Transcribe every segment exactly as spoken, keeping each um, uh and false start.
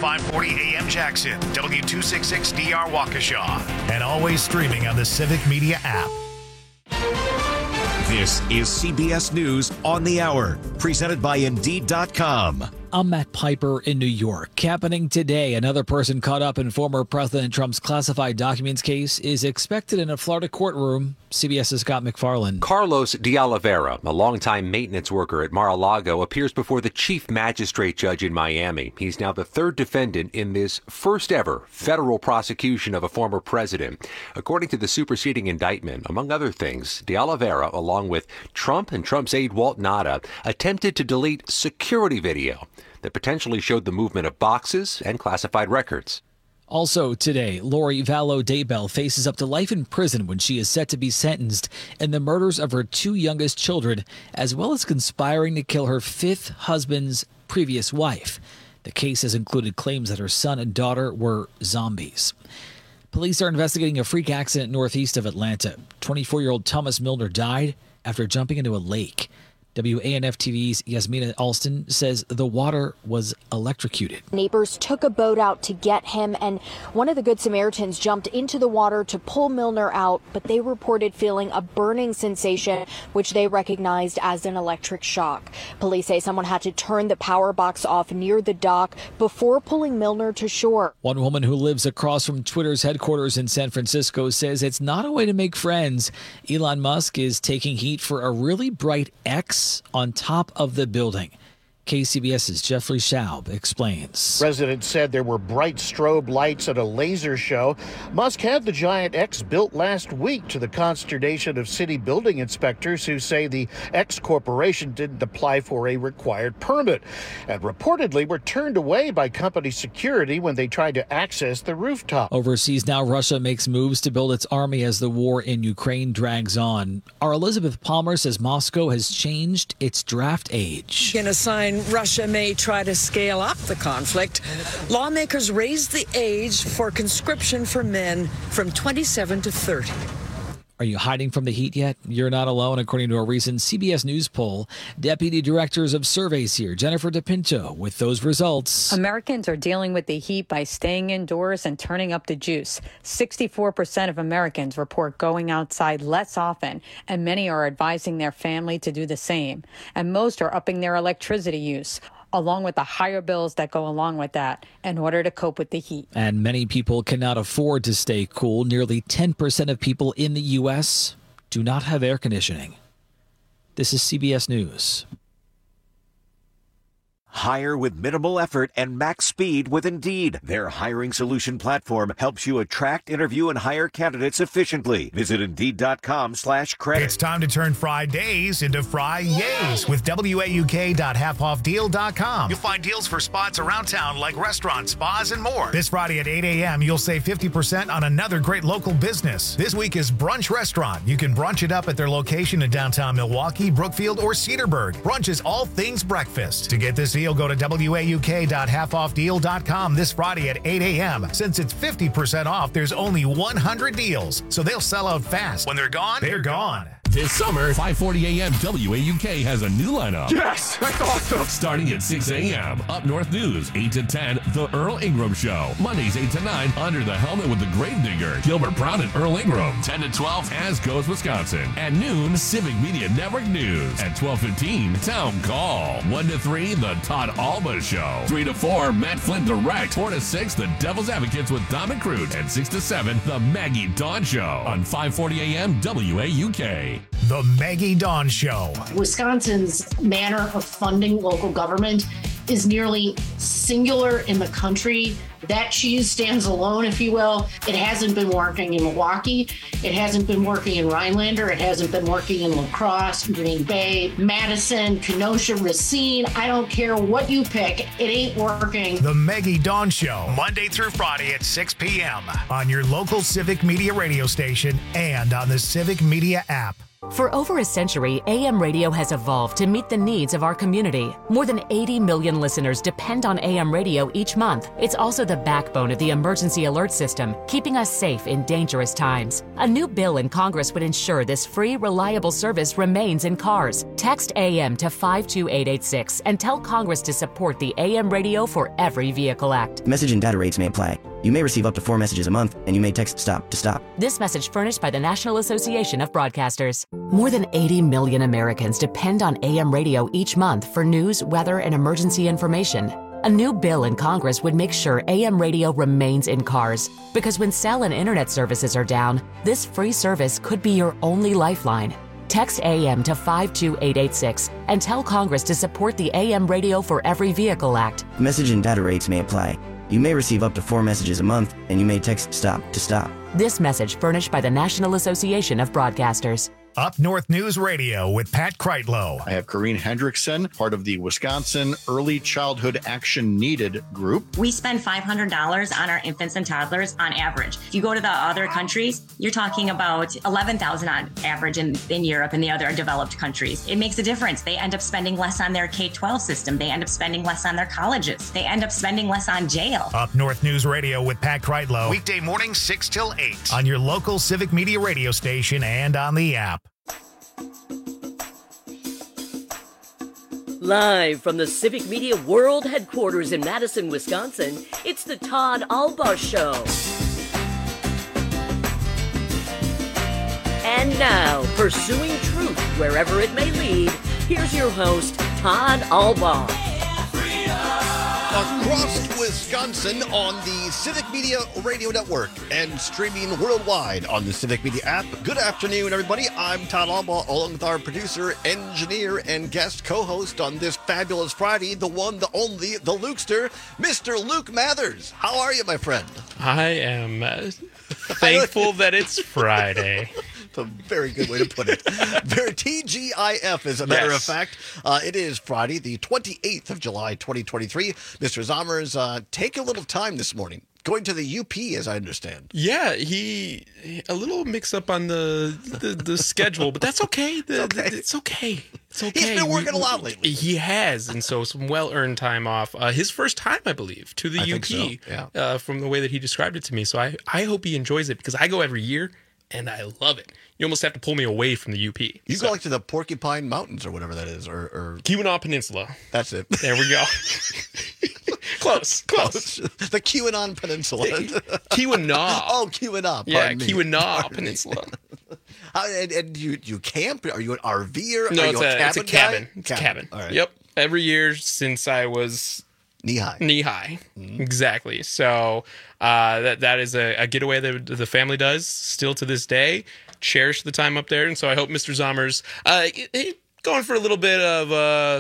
five forty A M Jackson, W two sixty-six D R Waukesha, and always streaming on the Civic Media app. This is C B S News on the Hour, presented by Indeed dot com. I'm Matt Piper in New York. Happening today, another person caught up in former President Trump's classified documents case is expected in a Florida courtroom. CBS's Scott McFarland. Carlos de Oliveira, a longtime maintenance worker at Mar-a-Lago, appears before the chief magistrate judge in Miami. He's now the third defendant in this first ever federal prosecution of a former president. According to the superseding indictment, among other things, de Oliveira, along with Trump and Trump's aide Walt Nauta, attempted to delete security video that potentially showed the movement of boxes and classified records. Also today, Lori Vallow Daybell faces up to life in prison when she is set to be sentenced in the murders of her two youngest children, as well as conspiring to kill her fifth husband's previous wife. The case has included claims that her son and daughter were zombies. Police are investigating a freak accident northeast of Atlanta. twenty-four-year-old Thomas Milner died after jumping into a lake. W A N F T V's Yasmina Alston says the water was electrocuted. Neighbors took a boat out to get him, and one of the Good Samaritans jumped into the water to pull Milner out, but they reported feeling a burning sensation, which they recognized as an electric shock. Police say someone had to turn the power box off near the dock before pulling Milner to shore. One woman who lives across from Twitter's headquarters in San Francisco says it's not a way to make friends. Elon Musk is taking heat for a really bright X on top of the building. K C B S's Jeffrey Schaub explains. Residents said there were bright strobe lights at a laser show. Musk had the giant X built last week, to the consternation of city building inspectors who say the X Corporation didn't apply for a required permit and reportedly were turned away by company security when they tried to access the rooftop. Overseas now, Russia makes moves to build its army as the war in Ukraine drags on. Our Elizabeth Palmer says Moscow has changed its draft age. In a sign Russia may try to scale up the conflict, lawmakers raised the age for conscription for men from twenty-seven to thirty. Are you hiding from the heat yet? You're not alone, according to a recent C B S News poll. Deputy Directors of Surveys here, Jennifer DePinto, with those results. Americans are dealing with the heat by staying indoors and turning up the juice. sixty-four percent of Americans report going outside less often, and many are advising their family to do the same. And most are upping their electricity use, along with the higher bills that go along with that, in order to cope with the heat. And many people cannot afford to stay cool. Nearly ten percent of people in the U S do not have air conditioning. This is C B S News. Hire with minimal effort and max speed with Indeed. Their hiring solution platform helps you attract, interview, and hire candidates efficiently. Visit Indeed.com slash credit. It's time to turn Fridays into Fri-Yays with W A U K dot half off deal dot com. You'll find deals for spots around town like restaurants, spas, and more. This Friday at eight a.m., you'll save fifty percent on another great local business. This week is Brunch Restaurant. You can brunch it up at their location in downtown Milwaukee, Brookfield, or Cedarburg. Brunch is all things breakfast. To get this deal, go to W A U K dot half off deal dot com this Friday at eight a.m. Since it's fifty percent off, there's only one hundred deals, so they'll sell out fast. When they're gone, they're gone. This summer, five forty a.m. W A U K has a new lineup. Yes, that's awesome. Starting at six a.m. Up North News, eight to ten, The Earl Ingram Show. Mondays, eight to nine, Under the Helmet with the Gravedigger, Gilbert Brown and Earl Ingram. ten to twelve, As Goes Wisconsin. At noon, Civic Media Network News. At twelve fifteen, Town Call. one to three, The Todd Alba Show. three to four, Matt Flynn Direct. four to six, The Devil's Advocates with Dom and Crute. And six to seven, The Maggie Dawn Show. On five forty a.m. W A U K. The Maggie Dawn Show. Wisconsin's manner of funding local government is nearly singular in the country. That cheese stands alone, if you will. It hasn't been working in Milwaukee. It hasn't been working in Rhinelander. It hasn't been working in La Crosse, Green Bay, Madison, Kenosha, Racine. I don't care what you pick. It ain't working. The Maggie Dawn Show, Monday through Friday at six p.m. on your local Civic Media radio station and on the Civic Media app. For over a century, A M radio has evolved to meet the needs of our community. More than eighty million listeners depend on A M radio each month. It's also the backbone of the emergency alert system, keeping us safe in dangerous times. A new bill in Congress would ensure this free, reliable service remains in cars. Text A M to five two eight eight six and tell Congress to support the A M Radio for Every Vehicle Act. Message and data rates may apply. You may receive up to four messages a month, and you may text STOP to stop. This message furnished by the National Association of Broadcasters. More than eighty million Americans depend on A M radio each month for news, weather, and emergency information. A new bill in Congress would make sure A M radio remains in cars. Because when cell and internet services are down, this free service could be your only lifeline. Text A M to five two eight eight six and tell Congress to support the A M Radio for Every Vehicle Act. Message and data rates may apply. You may receive up to four messages a month, and you may text STOP to stop. This message furnished by the National Association of Broadcasters. Up North News Radio with Pat Kreitlow. I have Corrine Hendrickson, part of the Wisconsin Early Childhood Action Needed group. We spend five hundred dollars on our infants and toddlers on average. If you go to the other countries, you're talking about eleven thousand dollars on average in, in Europe and the other developed countries. It makes a difference. They end up spending less on their K twelve system. They end up spending less on their colleges. They end up spending less on jail. Up North News Radio with Pat Kreitlow. Weekday mornings six till eight on your local Civic Media radio station and on the app. Live from the Civic Media World Headquarters in Madison, Wisconsin, it's the Todd Albaugh Show. And now, pursuing truth wherever it may lead, here's your host, Todd Albaugh. Across Wisconsin on the Civic Media Radio Network and streaming worldwide on the Civic Media app. Good afternoon, everybody. I'm Todd Albaugh, along with our producer, engineer, and guest co-host on this fabulous Friday, the one, the only, the Lukester, Mister Luke Mathers. How are you, my friend? I am uh, thankful that it's Friday. A very good way to put it. Very T G I F, as a matter yes. of fact. Uh, it is Friday, the twenty-eighth of July, twenty twenty-three. Mister Zommers, uh, take a little time this morning. Going to the U P, as I understand. Yeah, he a little mix up on the the, the schedule, but that's okay. The, okay. The, it's okay. It's okay. He's been working we, a lot lately. He has, and so some well-earned time off. Uh, his first time, I believe, to the I U P. P. So. Yeah. Uh, from the way that he described it to me. So I, I hope he enjoys it, because I go every year, and I love it. You almost have to pull me away from the U P. You so. go like to the Porcupine Mountains or whatever that is, or, or... Keweenaw Peninsula. That's it. There we go. Close, close. The Keweenaw Peninsula. Keweenaw. Oh, Keweenaw. Yeah, me. Keweenaw Peninsula. How, and, and you you camp? Are you an R V-er? No, Are it's you a, a, cabin it's a cabin. Guy? It's a cabin. All right. Yep. Every year since I was knee high. Knee high. Mm-hmm. Exactly. So uh, that that is a, a getaway that the family does still to this day. Cherish the time up there, and so I hope Mister Zommers uh, going for a little bit of uh,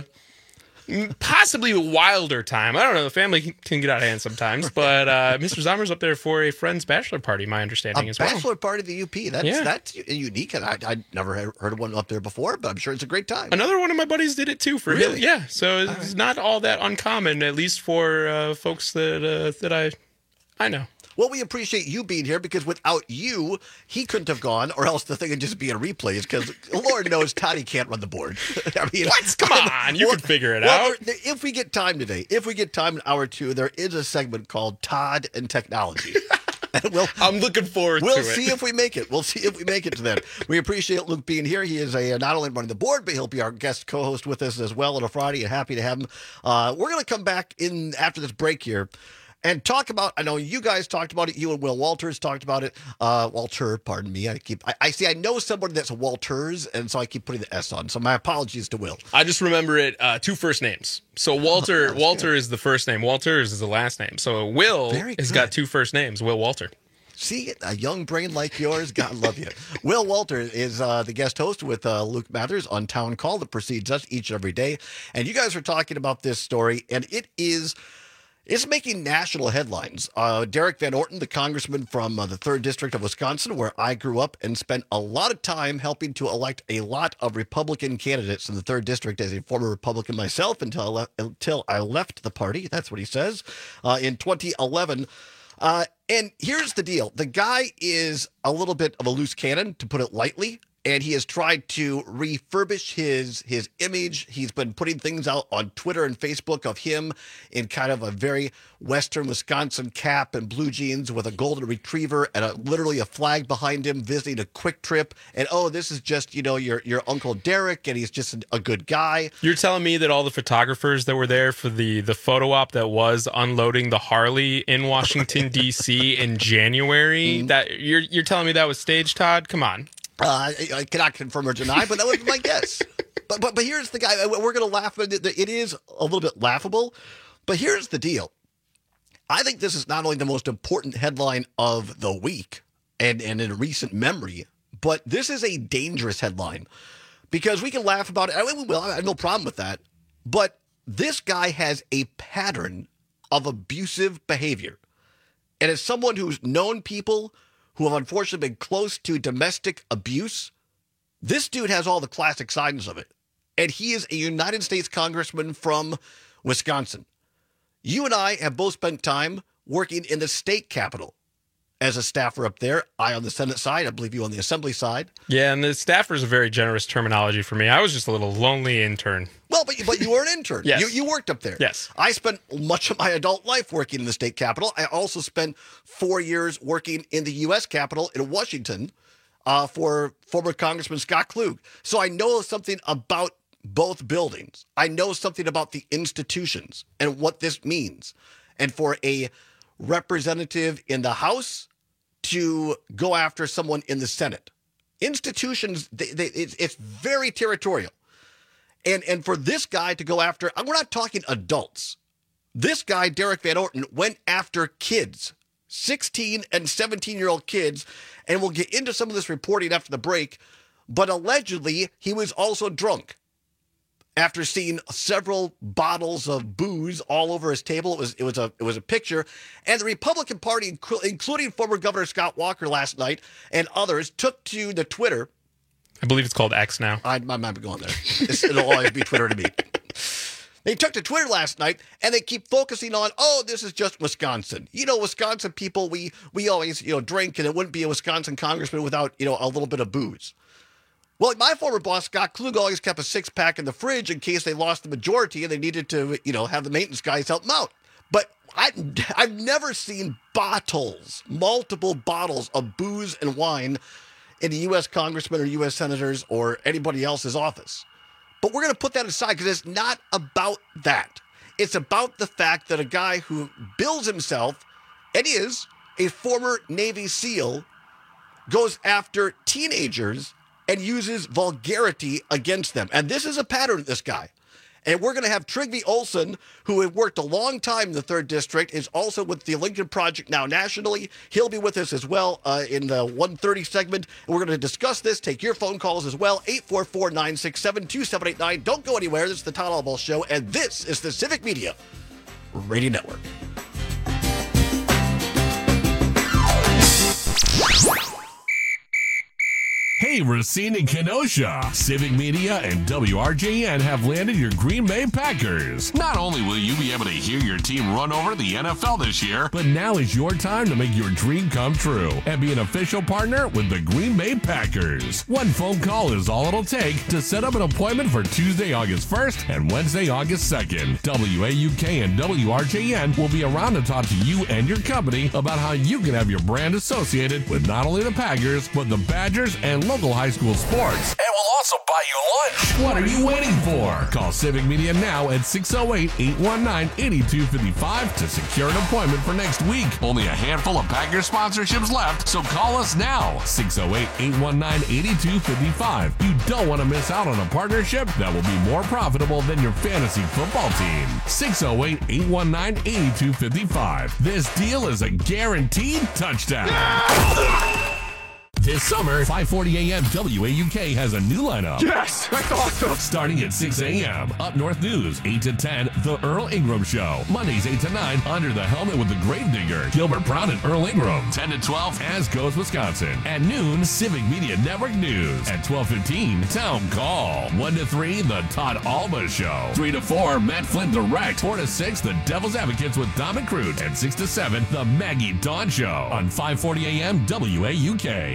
possibly a wilder time. I don't know. The family can get out of hand sometimes, but uh, Mister Zommers up there for a friend's bachelor party. My understanding a as well. Bachelor party at the U P. That's yeah. that's unique, and I I never heard of one up there before, but I'm sure it's a great time. Another one of my buddies did it too for really? him. Yeah, so it's right. not all that uncommon, at least for uh, folks that uh, that I I know. Well, we appreciate you being here, because without you, he couldn't have gone, or else the thing would just be in replays, because Lord knows Toddy can't run the board. I mean, what? Come on, you well, can figure it well, out. If we get time today, if we get time in hour two, there is a segment called Todd and Technology. We'll, I'm looking forward we'll to it. We'll see if we make it. We'll see if we make it to that. We appreciate Luke being here. He is a not only running the board, but he'll be our guest co-host with us as well on a Friday, and happy to have him. Uh, we're going to come back in after this break here and talk about, I know you guys talked about it, you and Will Walters talked about it. Uh, Walter, pardon me. I keep, I, I see, I know somebody that's Walters, and so I keep putting the S on. So my apologies to Will. I just remember it, uh, two first names. So Walter, oh, Walter good. is the first name. Walters is the last name. So Will has got two first names, Will Walter. See, a young brain like yours, God love you. Will Walter is uh, the guest host with uh, Luke Mathers on Town Call that precedes us each and every day. And you guys are talking about this story, and it is... It's making national headlines. Uh, Derek Van Orton, the congressman from uh, the third District of Wisconsin, where I grew up and spent a lot of time helping to elect a lot of Republican candidates in the third District as a former Republican myself until I, le- until I left the party. That's what he says. Uh, in twenty eleven. Uh, and here's the deal. The guy is a little bit of a loose cannon, to put it lightly. and he has tried to refurbish his his image. He's been putting things out on Twitter and Facebook of him in kind of a very Western Wisconsin cap and blue jeans with a golden retriever and a, literally a flag behind him, visiting a Quick Trip. And, oh, this is just, you know, your your Uncle Derek, and he's just a good guy. You're telling me that all the photographers that were there for the, the photo op that was unloading the Harley in Washington, D C in January, mm-hmm. that you're you're telling me that was staged, Todd? Come on. Uh, I, I cannot confirm or deny, but that was my guess. But, but, but here's the guy. We're going to laugh. It is a little bit laughable, but here's the deal. I think this is not only the most important headline of the week and, and in recent memory, but this is a dangerous headline because we can laugh about it. I mean, we will. I have no problem with that. But this guy has a pattern of abusive behavior. And as someone who's known people who have unfortunately been close to domestic abuse, this dude has all the classic signs of it. And he is a United States congressman from Wisconsin. You and I have both spent time working in the state capitol as a staffer up there. I on the Senate side, I believe you on the Assembly side. Yeah, and the staffer is a very generous terminology for me. I was just a little lonely intern. Well, but, but you were an intern. Yes. You, you worked up there. Yes. I spent much of my adult life working in the state capitol. I also spent four years working in the U S Capitol in Washington uh, for former Congressman Scott Klug. So I know something about both buildings. I know something about the institutions and what this means. And for a representative in the House to go after someone in the Senate. Institutions, they, they, it's, it's very territorial. And and for this guy to go after, we're not talking adults. This guy, Derek Van Orton, went after kids, sixteen and seventeen-year-old kids, and we'll get into some of this reporting after the break, but allegedly he was also drunk. After seeing several bottles of booze all over his table, it was it was a it was a picture, and the Republican Party, including former Governor Scott Walker last night and others, took to the Twitter. I believe it's called X now. I, I might be going there. It's, it'll always be Twitter to me. They took to Twitter last night, and they keep focusing on, oh, this is just Wisconsin. You know, Wisconsin people, we we always you know drink, and it wouldn't be a Wisconsin congressman without you know a little bit of booze. Well, my former boss, Scott Klug, always kept a six-pack in the fridge in case they lost the majority and they needed to, you know, have the maintenance guys help them out. But I, I've never seen bottles, multiple bottles of booze and wine in a U S congressman or U S senators or anybody else's office. But we're going to put that aside because it's not about that. It's about the fact that a guy who bills himself and is a former Navy SEAL goes after teenagers and uses vulgarity against them. And this is a pattern, this guy. And we're going to have Trygve Olsen, who had worked a long time in the third District, is also with the Lincoln Project now nationally. He'll be with us as well uh, in the one thirty segment. And we're going to discuss this, take your phone calls as well, eight four four, nine six seven, two seven eight nine. Don't go anywhere. This is the Todd Albaugh Show, and this is the Civic Media Radio Network. Hey, Racine and Kenosha. Civic Media and W R J N have landed your Green Bay Packers. Not only will you be able to hear your team run over the N F L this year, but now is your time to make your dream come true and be an official partner with the Green Bay Packers. One phone call is all it'll take to set up an appointment for Tuesday, August first and Wednesday, August second. W A U K and W R J N will be around to talk to you and your company about how you can have your brand associated with not only the Packers, but the Badgers and local high school sports. And we'll also buy you lunch. What are you waiting for? Call Civic Media now at six oh eight, eight one nine, eight two five five to secure an appointment for next week. Only a handful of Packers sponsorships left, so call us now. six oh eight, eight one nine, eight two five five. You don't want to miss out on a partnership that will be more profitable than your fantasy football team. six oh eight, eight one nine, eight two five five. This deal is a guaranteed touchdown. Yeah! This summer, five forty a.m. W A U K has a new lineup. Yes, that's awesome. Starting at six a.m. Up North News, eight to ten, The Earl Ingram Show. Mondays, eight to nine, Under the Helmet with the Gravedigger, Gilbert Brown and Earl Ingram. ten to twelve, As Goes Wisconsin. At noon, Civic Media Network News. At twelve fifteen, Town Call. one to three, The Todd Albaugh Show. three to four, Matt Flint Direct. four to six, The Devil's Advocates with Dom and Crute. And six to seven, The Maggie Dawn Show. On five forty a.m. W A U K.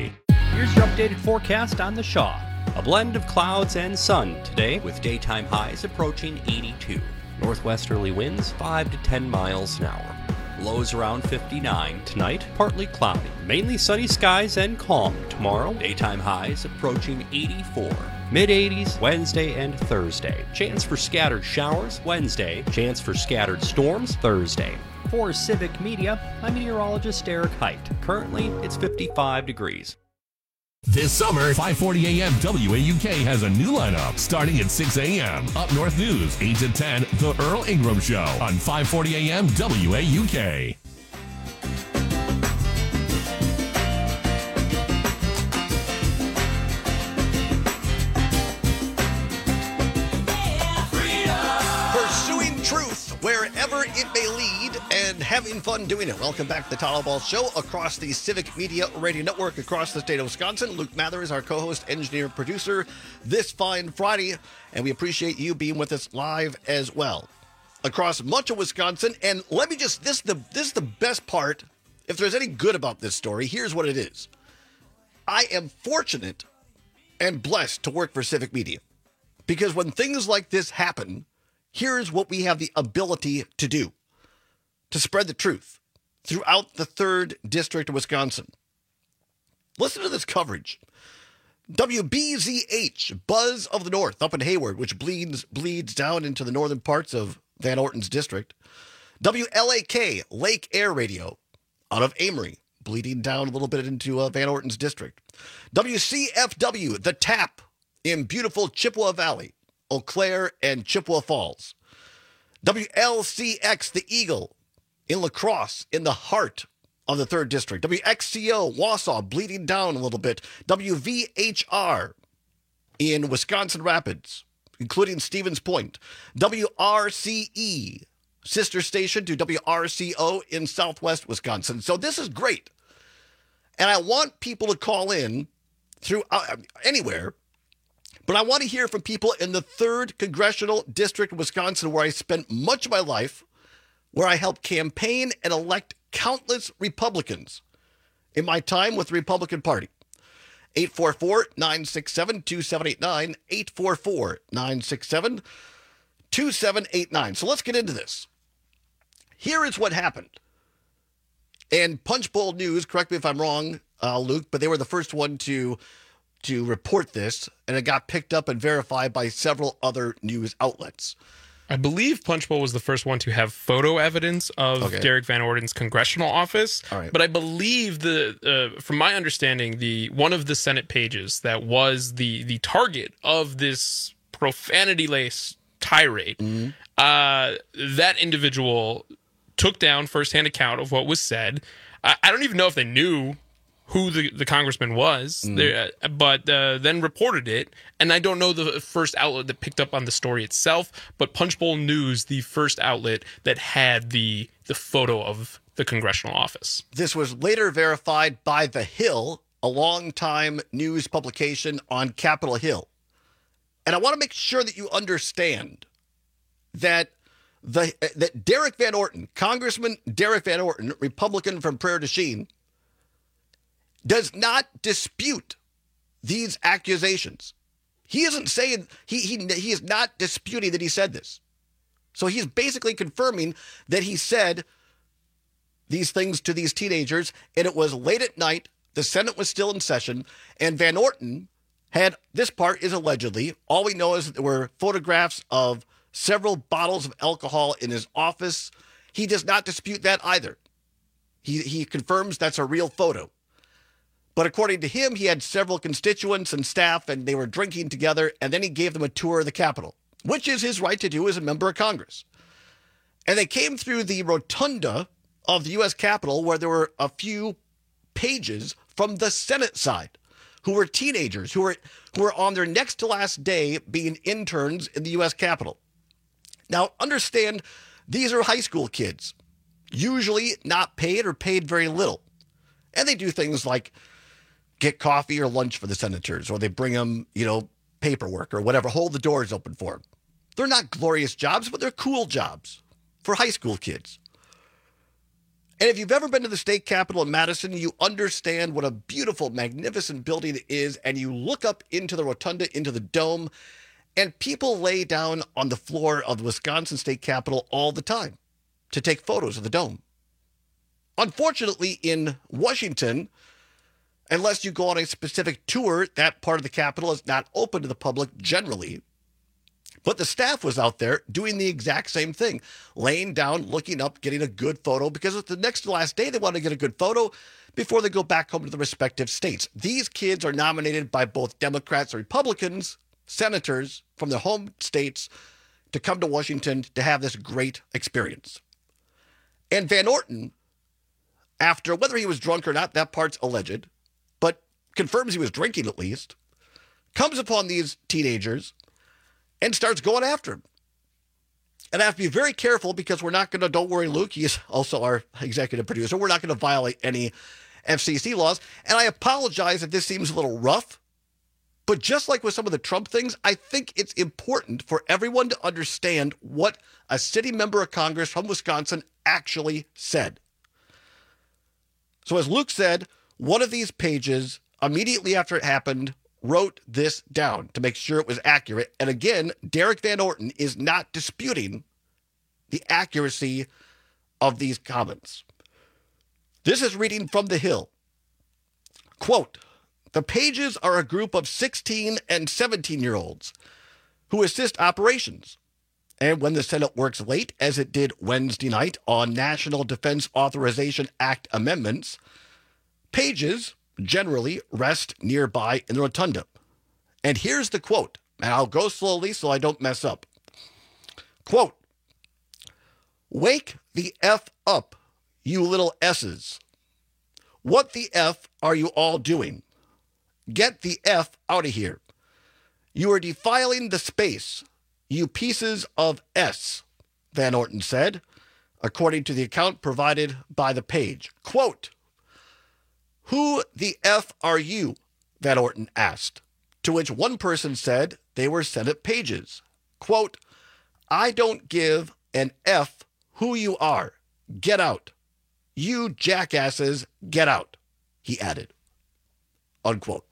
Here's your updated forecast on the Shaw. A blend of clouds and sun today with daytime highs approaching eighty-two. Northwesterly winds five to ten miles an hour. Lows around fifty-nine. Tonight, partly cloudy. Mainly sunny skies and calm. Tomorrow, daytime highs approaching eighty-four. Mid-eighties Wednesday and Thursday. Chance for scattered showers Wednesday. Chance for scattered storms Thursday. For Civic Media, I'm meteorologist Eric Height. Currently, it's fifty-five degrees. This summer, five forty a.m. W A U K has a new lineup starting at six a.m. Up North News, eight to ten, The Earl Ingram Show on five forty a.m. W A U K. Pursuing truth wherever it may lead and having fun doing it. Welcome back to the Todd Ball Show across the Civic Media Radio Network across the state of Wisconsin. Luke Mathers, our co-host, engineer, producer this fine Friday, and we appreciate you being with us live as well across much of Wisconsin. And let me just, this is the, this is the best part. If there's any good about this story, here's what it is. I am fortunate and blessed to work for Civic Media because when things like this happen, here's what we have the ability to do. To spread the truth throughout the third District of Wisconsin. Listen to this coverage. W B Z H, Buzz of the North, up in Hayward, which bleeds bleeds down into the northern parts of Van Orton's district. W L A K, Lake Air Radio, out of Amory, bleeding down a little bit into uh, Van Orton's district. W C F W, The Tap, in beautiful Chippewa Valley, Eau Claire and Chippewa Falls. W L C X, The Eagle, in La Crosse, in the heart of the third District. W X C O, Wausau, bleeding down a little bit. W V H R in Wisconsin Rapids, including Stevens Point. W R C E, sister station to W R C O in Southwest Wisconsin. So this is great. And I want people to call in through uh, anywhere, but I want to hear from people in the third Congressional District of Wisconsin, where I spent much of my life, where I helped campaign and elect countless Republicans in my time with the Republican Party. eight four four, nine six seven, two seven eight nine, eight four four, nine six seven, two seven eight nine. So let's get into this. Here is what happened. And Punchbowl News, correct me if I'm wrong, uh, Luke, but they were the first one to, to report this, and it got picked up and verified by several other news outlets. I believe Punchbowl was the first one to have photo evidence of Okay. Derek Van Orden's congressional office. All right. But I believe the, uh, from my understanding, the one of the Senate pages that was the the target of this profanity-laced tirade, Mm-hmm. uh, that individual took down firsthand account of what was said. I, I don't even know if they knew who the, the congressman was, Mm. there, uh, but uh, then reported it. And I don't know the first outlet that picked up on the story itself, but Punchbowl News, the first outlet that had the the photo of the congressional office. This was later verified by The Hill, a longtime news publication on Capitol Hill. And I want to make sure that you understand that the that Derek Van Orton, Congressman Derek Van Orton, Republican from Prairie du Chien, does not dispute these accusations. He isn't saying, he, he, he is not disputing that he said this. So he's basically confirming that he said these things to these teenagers, and it was late at night, the Senate was still in session, and Van Orton had, this part is allegedly, all we know is that there were photographs of several bottles of alcohol in his office. He does not dispute that either. He, he confirms that's a real photo. But according to him, he had several constituents and staff, and they were drinking together, and then he gave them a tour of the Capitol, which is his right to do as a member of Congress. And they came through the rotunda of the U S Capitol, where there were a few pages from the Senate side, who were teenagers, who were, who were on their next to last day being interns in the U S Capitol. Now, understand, these are high school kids, usually not paid or paid very little. And they do things like get coffee or lunch for the senators, or they bring them, you know, paperwork or whatever, hold the doors open for them. They're not glorious jobs, but they're cool jobs for high school kids. And if you've ever been to the state capitol in Madison, you understand what a beautiful, magnificent building it is. And you look up into the rotunda, into the dome, and people lay down on the floor of the Wisconsin State Capitol all the time to take photos of the dome. Unfortunately, in Washington, unless you go on a specific tour, that part of the Capitol is not open to the public generally. But the staff was out there doing the exact same thing, laying down, looking up, getting a good photo, because it's the next to last day they want to get a good photo before they go back home to the respective states. These kids are nominated by both Democrats and Republicans, senators from their home states, to come to Washington to have this great experience. And Van Orten, after, whether he was drunk or not, that part's alleged, but confirms he was drinking at least, comes upon these teenagers and starts going after him. And I have to be very careful because we're not going to, don't worry, Luke, he's also our executive producer, we're not going to violate any F C C laws. And I apologize if this seems a little rough, but just like with some of the Trump things, I think it's important for everyone to understand what a city member of Congress from Wisconsin actually said. So as Luke said, one of these pages, immediately after it happened, wrote this down to make sure it was accurate. And again, Derek Van Orten is not disputing the accuracy of these comments. This is reading from The Hill. Quote, "The pages are a group of sixteen and seventeen-year-olds who assist operations. And when the Senate works late, as it did Wednesday night on National Defense Authorization Act amendments, pages generally rest nearby in the rotunda." And here's the quote, and I'll go slowly so I don't mess up. Quote, "Wake the F up, you little S's. What the F are you all doing? Get the F out of here. You are defiling the space, you pieces of S," Van Orten said, according to the account provided by the page. Quote, "Who the F are you?" Van Orten asked, to which one person said they were Senate pages. Quote, "I don't give an F who you are. Get out. You jackasses, get out," he added. Unquote.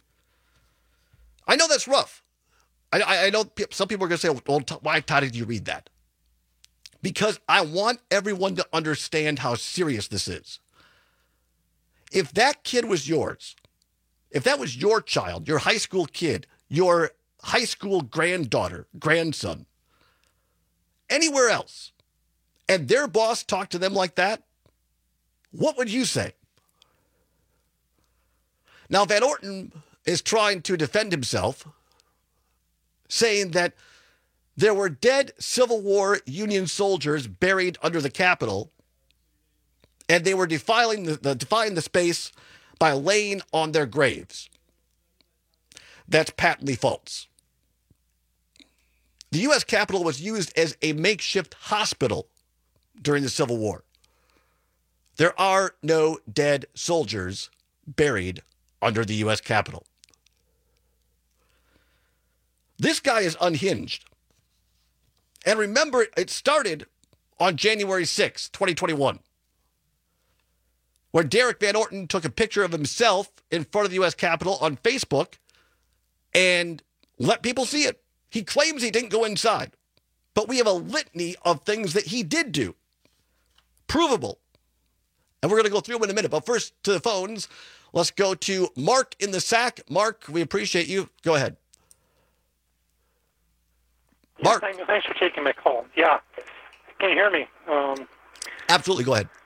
I know that's rough. I, I, I know some people are going to say, well, why, Todd, did you read that? Because I want everyone to understand how serious this is. If that kid was yours, if that was your child, your high school kid, your high school granddaughter, grandson, anywhere else, and their boss talked to them like that, what would you say? Now, Van Orten is trying to defend himself, saying that there were dead Civil War Union soldiers buried under the Capitol, and they were defiling the, the, defying the space by laying on their graves. That's patently false. The U S Capitol was used as a makeshift hospital during the Civil War. There are no dead soldiers buried under the U S Capitol. This guy is unhinged. And remember, it started on January sixth, twenty twenty-one. Where Derek Van Orten took a picture of himself in front of the U S Capitol on Facebook and let people see it. He claims he didn't go inside, but we have a litany of things that he did do. Provable. And we're going to go through them in a minute. But first, to the phones, let's go to Mark in the Sac. Mark, we appreciate you. Go ahead. Mark. Yes, thanks for taking my call. Yeah. Can you hear me? Um, Absolutely. Go ahead.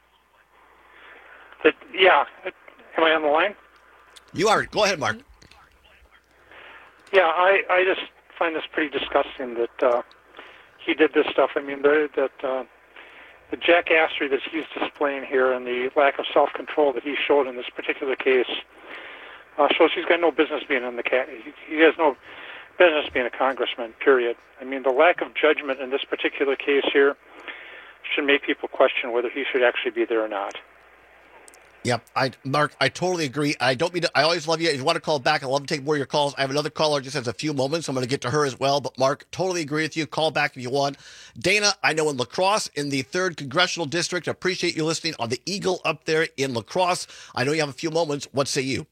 But, yeah. Am I on the line? You are. Go ahead, Mark. Yeah, I, I just find this pretty disgusting that uh, he did this stuff. I mean, the, that uh, the jackassery that he's displaying here and the lack of self-control that he showed in this particular case uh, shows he's got no business being in the cat. He, he has no business being a congressman, period. I mean, the lack of judgment in this particular case here should make people question whether he should actually be there or not. Yep, I Mark, I totally agree. I don't mean to, I always love you. If you want to call back, I love to take more of your calls. I have another caller just has a few moments. I'm going to get to her as well. But Mark, totally agree with you. Call back if you want. Dana, I know in La Crosse, in the third Congressional District, appreciate you listening on the Eagle up there in La Crosse. I know you have a few moments. What say you?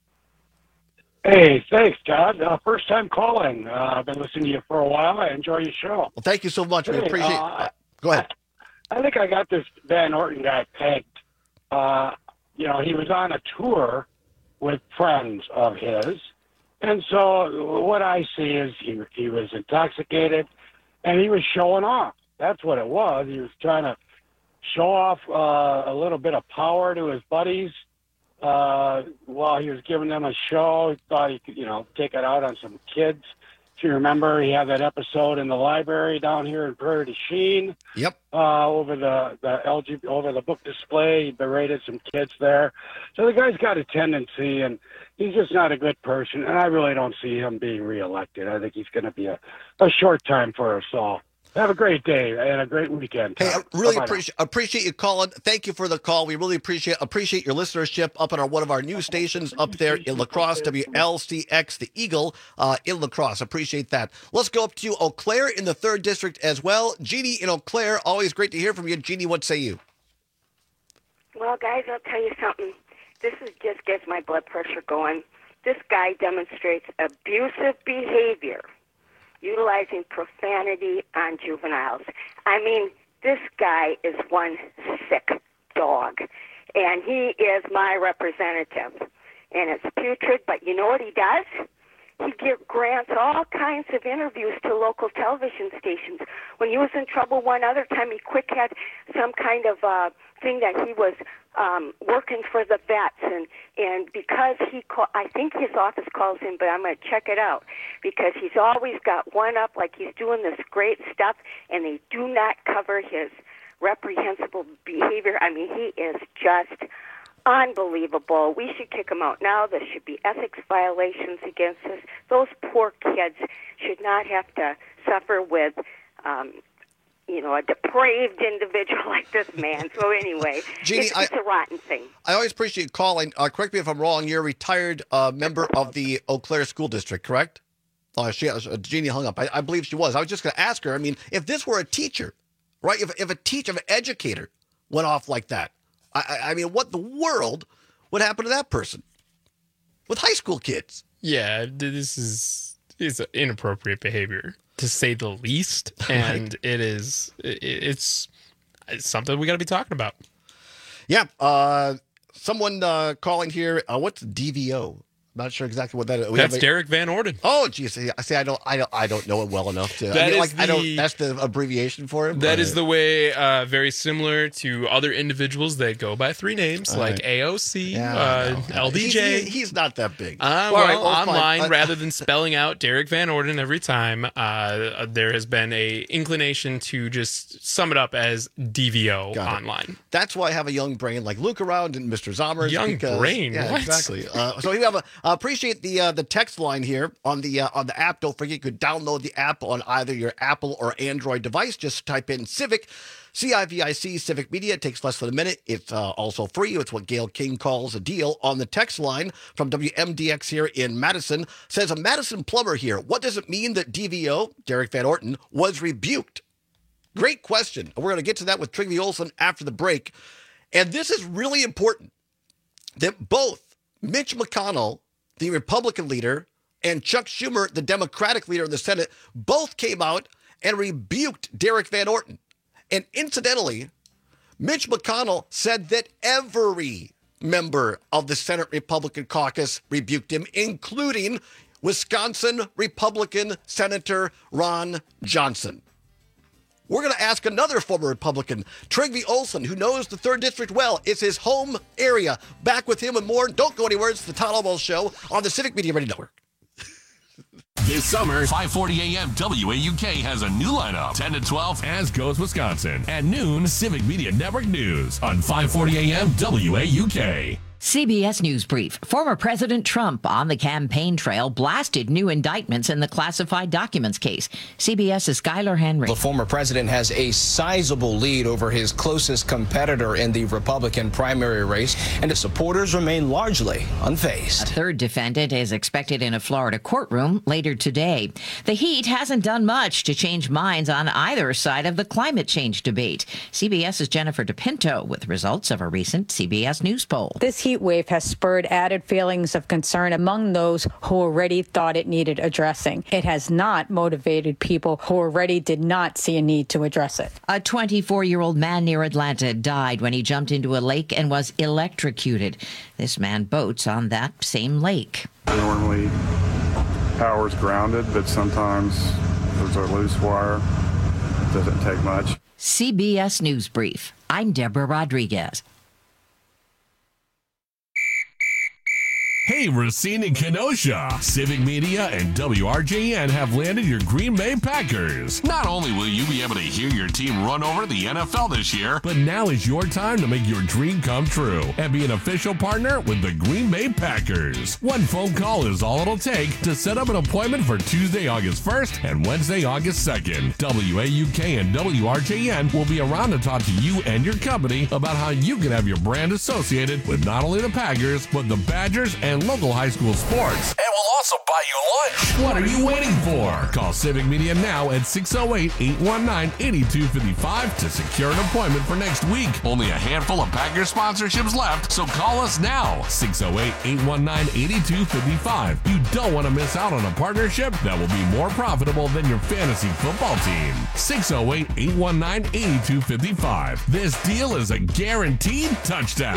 Hey, thanks, Todd. Uh, first time calling. Uh, I've been listening to you for a while. I enjoy your show. Well, thank you so much. We Hey, appreciate uh, it. Go ahead. I, I think I got this Van Orton guy pegged. Uh, you know, he was on a tour with friends of his. And so what I see is he, he was intoxicated and he was showing off. That's what it was. He was trying to show off uh, a little bit of power to his buddies uh, while he was giving them a show. He thought he could, you know, take it out on some kids. If you remember, he had that episode in the library down here in Prairie du Chien. Yep. Uh, over the, the L G over the book display, he berated some kids there. So the guy's got a tendency, and he's just not a good person. And I really don't see him being reelected. I think he's going to be a, a short time for us all. Have a great day and a great weekend. Hey, I really Bye-bye appreciate appreciate you calling. Thank you for the call. We really appreciate appreciate your listenership up on our one of our news stations up there in La Crosse, W L C X, the Eagle uh, in La Crosse. Appreciate that. Let's go up to Eau Claire in the third district as well. Jeannie in Eau Claire, always great to hear from you. Jeannie, what say you? Well, guys, I'll tell you something. This is just gets my blood pressure going. This guy demonstrates abusive behavior, utilizing profanity on juveniles. I mean, this guy is one sick dog, and he is my representative. And it's putrid, but you know what he does? He give, grants all kinds of interviews to local television stations. When he was in trouble one other time, he quick had some kind of uh, thing that he was um, working for the vets, and and because he call, I think his office calls him, but I'm going to check it out, because he's always got one up like he's doing this great stuff, and they do not cover his reprehensible behavior. I mean, he is just unbelievable. We should kick him out now. There should be ethics violations against us. Those poor kids should not have to suffer with um, you know, a depraved individual like this man. So anyway, Jeannie, it's, it's I, a rotten thing. I always appreciate you calling. Uh, correct me if I'm wrong. You're a retired uh, member of the Eau Claire School District, correct? Uh, she, uh, Jeannie hung up. I, I believe she was. I was just going to ask her. I mean, if this were a teacher, right? If, if a teacher, if an educator went off like that, I, I mean, what the world would happen to that person with high school kids? Yeah, this is is inappropriate behavior, to say the least, and right. it is it, it's, it's something we got to be talking about. Yeah, uh, someone uh, calling here. Uh, what's D V O? Not sure exactly what that is. We That's a, Derek Van Orden. Oh, geez. See, I don't, I don't, I don't know it well enough to. That I mean, is like, the, I don't. That's the abbreviation for him. That is the way. Uh, very similar to other individuals that go by three names, like right. A O C, yeah, uh, no. L D J. He's, he, he's not that big. Uh, well, well, right, well, online, fine. rather than spelling out Derek Van Orden every time, uh, there has been a inclination to just sum it up as D V O Got online. It. That's why I have a young brain like Luke around and Mister Zommers. Young because, brain, yeah, what? Exactly. Uh, so we have a uh, appreciate the uh, the text line here on the uh, on the app. Don't forget you could download the app on either your Apple or Android device. Just type in Civic, C I V I C, Civic Media. It takes less than a minute. It's uh, also free. It's what Gail King calls a deal. On the text line from W M D X here in Madison, says a Madison plumber here. What does it mean that D V O, Derek Van Orton, was rebuked? Great question. We're going to get to that with Trygve Olsen after the break. And this is really important, that both Mitch McConnell, the Republican leader, and Chuck Schumer, the Democratic leader in the Senate, both came out and rebuked Derek Van Orton. And incidentally, Mitch McConnell said that every member of the Senate Republican caucus rebuked him, including Wisconsin Republican Senator Ron Johnson. We're going to ask another former Republican, Trygve Olsen, who knows the third District well. It's his home area. Back with him and more. Don't go anywhere. It's the Todd Alwell Show on the Civic Media Radio Network. This summer, five forty A M W A U K has a new lineup. ten to twelve, As Goes Wisconsin. At noon, Civic Media Network News on five forty A M W A U K. C B S News Brief. Former President Trump on the campaign trail blasted new indictments in the classified documents case. CBS's Skylar Henry. The former president has a sizable lead over his closest competitor in the Republican primary race, and his supporters remain largely unfazed. A third defendant is expected in a Florida courtroom later today. The heat hasn't done much to change minds on either side of the climate change debate. CBS's Jennifer DePinto with results of a recent C B S News poll. This heat wave has spurred added feelings of concern among those who already thought it needed addressing. It has not motivated people who already did not see a need to address it. A twenty-four-year-old man near Atlanta died when he jumped into a lake and was electrocuted. This man boats on that same lake. Normally, power's grounded, but sometimes there's a loose wire. It doesn't take much. C B S News Brief. I'm Deborah Rodriguez. Hey, Racine and Kenosha. Civic Media and W R J N have landed your Green Bay Packers. Not only will you be able to hear your team run over the N F L this year, but now is your time to make your dream come true and be an official partner with the Green Bay Packers. One phone call is all it'll take to set up an appointment for Tuesday, August first and Wednesday, August second. W A U K and W R J N will be around to talk to you and your company about how you can have your brand associated with not only the Packers, but the Badgers and local high school sports. And we'll also buy you lunch. What are you waiting for? Call Civic Media now at six oh eight, eight one nine, eight two five five to secure an appointment for next week. Only a handful of Packer sponsorships left, so call us now. six oh eight, eight one nine, eight two five five. You don't want to miss out on a partnership that will be more profitable than your fantasy football team. six oh eight, eight one nine, eight two five five. This deal is a guaranteed touchdown.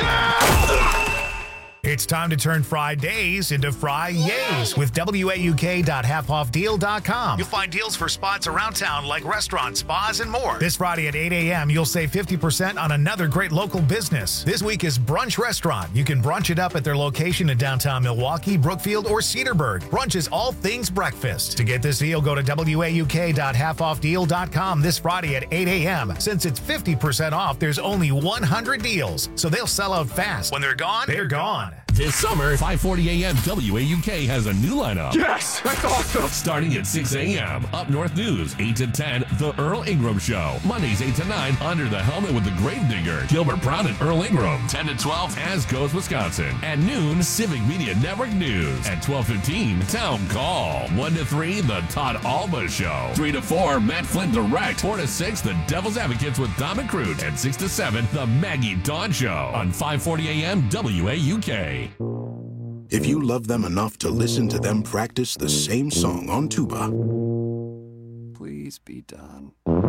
It's time to turn Fridays into Fri-Yays with W A U K dot half off deal dot com. You'll find deals for spots around town like restaurants, spas, and more. This Friday at eight a.m., you'll save fifty percent on another great local business. This week is Brunch Restaurant. You can brunch it up at their location in downtown Milwaukee, Brookfield, or Cedarburg. Brunch is all things breakfast. To get this deal, go to W A U K dot half off deal dot com this Friday at eight a.m. Since it's fifty percent off, there's only one hundred deals, so they'll sell out fast. When they're gone, they're gone. This summer, five forty a.m. W A U K has a new lineup. Yes! That's awesome! Starting at six a.m. Up North News, eight to ten, The Earl Ingram Show. Mondays, eight to nine, Under the Helmet with the Gravedigger. Gilbert Brown and Earl Ingram. ten to twelve, As Goes Wisconsin. At noon, Civic Media Network News. At twelve fifteen, Town Call. one to three, The Todd Alba Show. three to four, Matt Flynn Direct. four to six, The Devil's Advocates with Dom and Crute. And six to seven, The Maggie Dawn Show. On five forty a.m. W A U K. If you love them enough to listen to them practice the same song on tuba, please be done.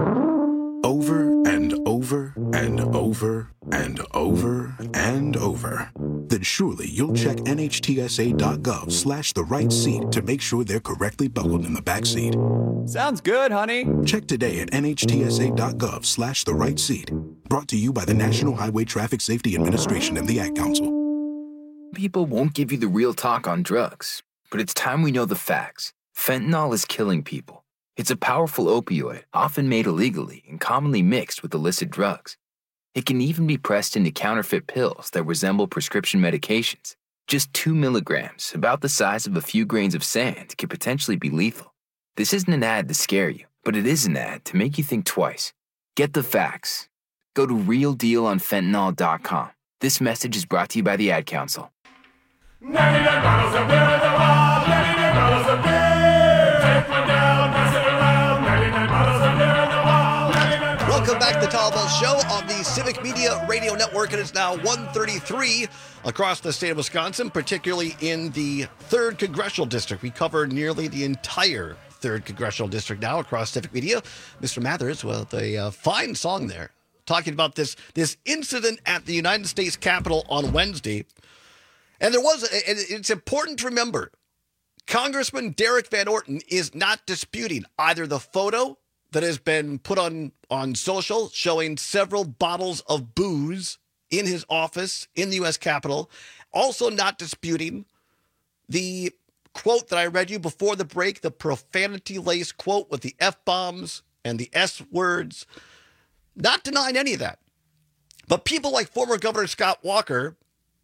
Over and over and over and over and over, then surely you'll check N H T S A dot gov slash the right seat to make sure they're correctly buckled in the back seat. Sounds good, honey. Check today at N H T S A dot gov slash the right seat. Brought to you by the National Highway Traffic Safety Administration and the Ad Council. People won't give you the real talk on drugs, but it's time we know the facts. Fentanyl is killing people. It's a powerful opioid, often made illegally and commonly mixed with illicit drugs. It can even be pressed into counterfeit pills that resemble prescription medications. Just two milligrams, about the size of a few grains of sand, could potentially be lethal. This isn't an ad to scare you, but it is an ad to make you think twice. Get the facts. Go to real deal on fentanyl dot com. This message is brought to you by the Ad Council. ninety-nine bottles of beer at the wall, ninety-nine bottles of beer. Take one down, pass it around, ninety-nine bottles of beer at the wall, ninety-nine bottles. Welcome back to the Talbot Show on the Civic Media Radio Network. It is now one thirty-three across the state of Wisconsin, particularly in the third Congressional District. We cover nearly the entire third Congressional District now across Civic Media. Mister Mathers with a uh, fine song there, talking about this, this incident at the United States Capitol on Wednesday. And there was, and it's important to remember, Congressman Derek Van Orton is not disputing either the photo that has been put on, on social showing several bottles of booze in his office in the U S Capitol, also not disputing the quote that I read you before the break, the profanity-laced quote with the F-bombs and the S-words, not denying any of that. But people like former Governor Scott Walker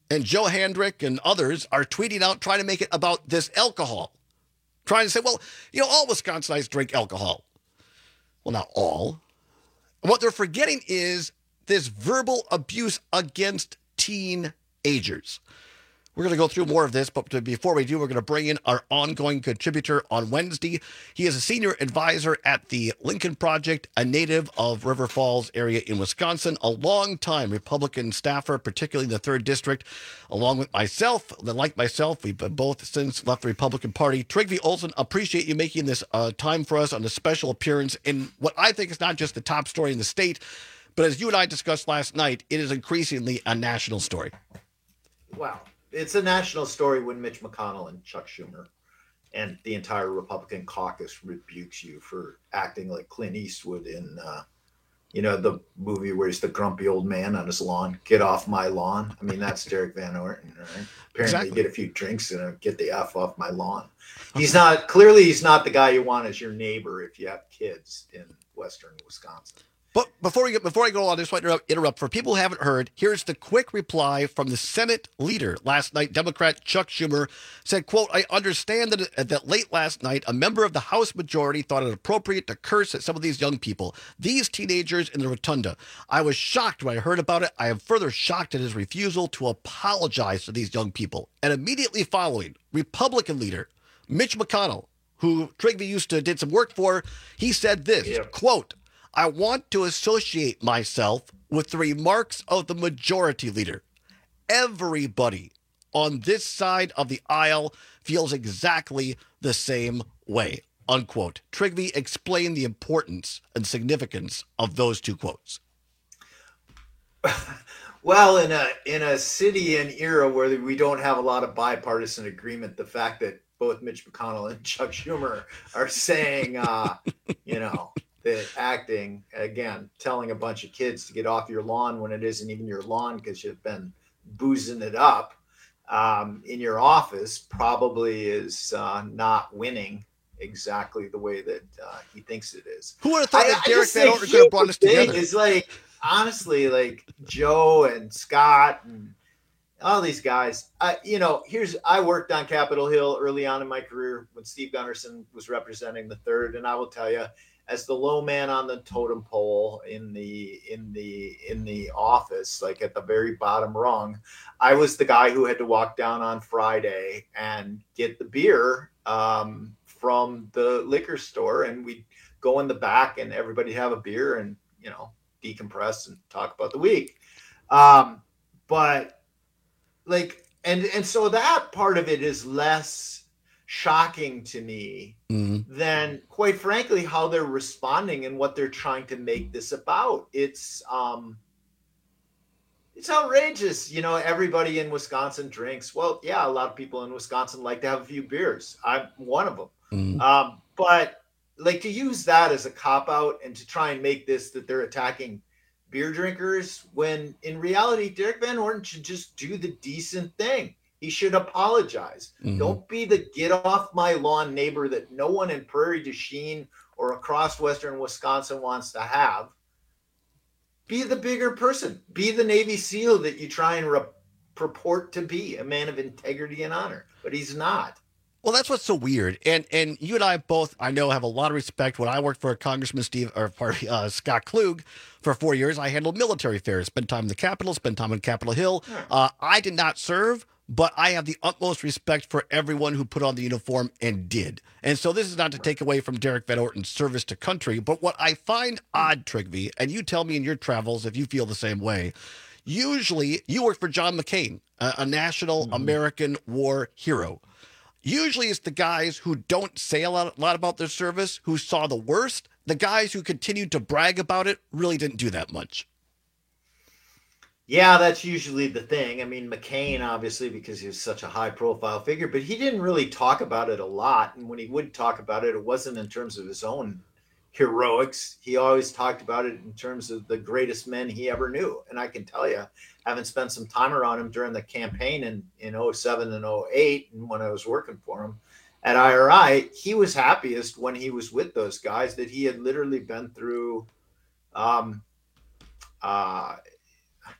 And Joe Hendrick and others are tweeting out, trying to make it about this alcohol. Trying to say, well, you know, all Wisconsinites drink alcohol. Well, not all. What they're forgetting is this verbal abuse against teenagers. We're going to go through more of this, but before we do, we're going to bring in our ongoing contributor on Wednesday. He is a senior advisor at the Lincoln Project, a native of River Falls area in Wisconsin, a longtime Republican staffer, particularly in the third District, along with myself. Like myself, we've both since left the Republican Party. Trygve Olsen, appreciate you making this uh, time for us on a special appearance in what I think is not just the top story in the state, but as you and I discussed last night, it is increasingly a national story. Wow. It's a national story when Mitch McConnell and Chuck Schumer and the entire Republican caucus rebukes you for acting like Clint Eastwood in, uh, you know, the movie where he's the grumpy old man on his lawn. Get off my lawn. I mean, that's Derek Van Orton, right? Apparently, Exactly. you get a few drinks and uh, get the F off my lawn. He's not, clearly, he's not the guy you want as your neighbor if you have kids in Western Wisconsin. But before we get, before I go on, I just want to interrupt, interrupt. For people who haven't heard, here's the quick reply from the Senate leader last night. Democrat Chuck Schumer said, quote, I understand that, that late last night, a member of the House majority thought it appropriate to curse at some of these young people, these teenagers in the rotunda. I was shocked when I heard about it. I am further shocked at his refusal to apologize to these young people. And immediately following, Republican leader Mitch McConnell, who Trygve used to did some work for, he said this, yeah. quote, I want to associate myself with the remarks of the majority leader. Everybody on this side of the aisle feels exactly the same way, unquote. Trygve explained the importance and significance of those two quotes. Well, in a in a city and era where we don't have a lot of bipartisan agreement, the fact that both Mitch McConnell and Chuck Schumer are saying, uh, you know, that acting, again, telling a bunch of kids to get off your lawn when it isn't even your lawn because you've been boozing it up um, in your office probably is uh, not winning exactly the way that uh, he thinks it is. Who would have thought I, that Derek Van Orton could have brought us together? It's like, honestly, like Joe and Scott and all these guys, uh, you know, here's, I worked on Capitol Hill early on in my career when Steve Gunderson was representing the third. And I will tell you, as the low man on the totem pole in the in the in the office, like at the very bottom rung, I was the guy who had to walk down on Friday and get the beer um, from the liquor store, and we'd go in the back and everybody have a beer and, you know, decompress and talk about the week. Um, but like, and and so that part of it is less shocking to me mm-hmm. than, quite frankly, how they're responding and what they're trying to make this about. It's um, it's outrageous. You know, everybody in Wisconsin drinks. Well, yeah, a lot of people in Wisconsin like to have a few beers. I'm one of them. Mm-hmm. Um, but like to use that as a cop out and to try and make this that they're attacking beer drinkers, when in reality, Derek Van Orton should just do the decent thing. He should apologize. Mm-hmm. Don't be the get off my lawn neighbor that no one in Prairie du Chien or across Western Wisconsin wants to have. Be the bigger person. Be the Navy SEAL that you try and re- purport to be, a man of integrity and honor. But he's not. Well, that's what's so weird. And and you and I both, I know, have a lot of respect. When I worked for Congressman Steve, or pardon, uh, Scott Klug for four years, I handled military affairs, spent time in the Capitol, spent time on Capitol Hill. Uh, I did not serve, but I have the utmost respect for everyone who put on the uniform and did. And so this is not to take away from Derek Van Orton's service to country, but what I find odd, Trygve, and you tell me in your travels if you feel the same way, usually you work for John McCain, a, a national mm-hmm. American war hero. Usually it's the guys who don't say a lot, a lot about their service, who saw the worst. The guys who continued to brag about it really didn't do that much. Yeah, that's usually the thing. I mean, McCain, obviously, because he was such a high-profile figure, but he didn't really talk about it a lot. And when he would talk about it, it wasn't in terms of his own heroics. He always talked about it in terms of the greatest men he ever knew. And I can tell you, having spent some time around him during the campaign in, in oh seven and oh eight, and when I was working for him at I R I, he was happiest when he was with those guys that he had literally been through, um, uh,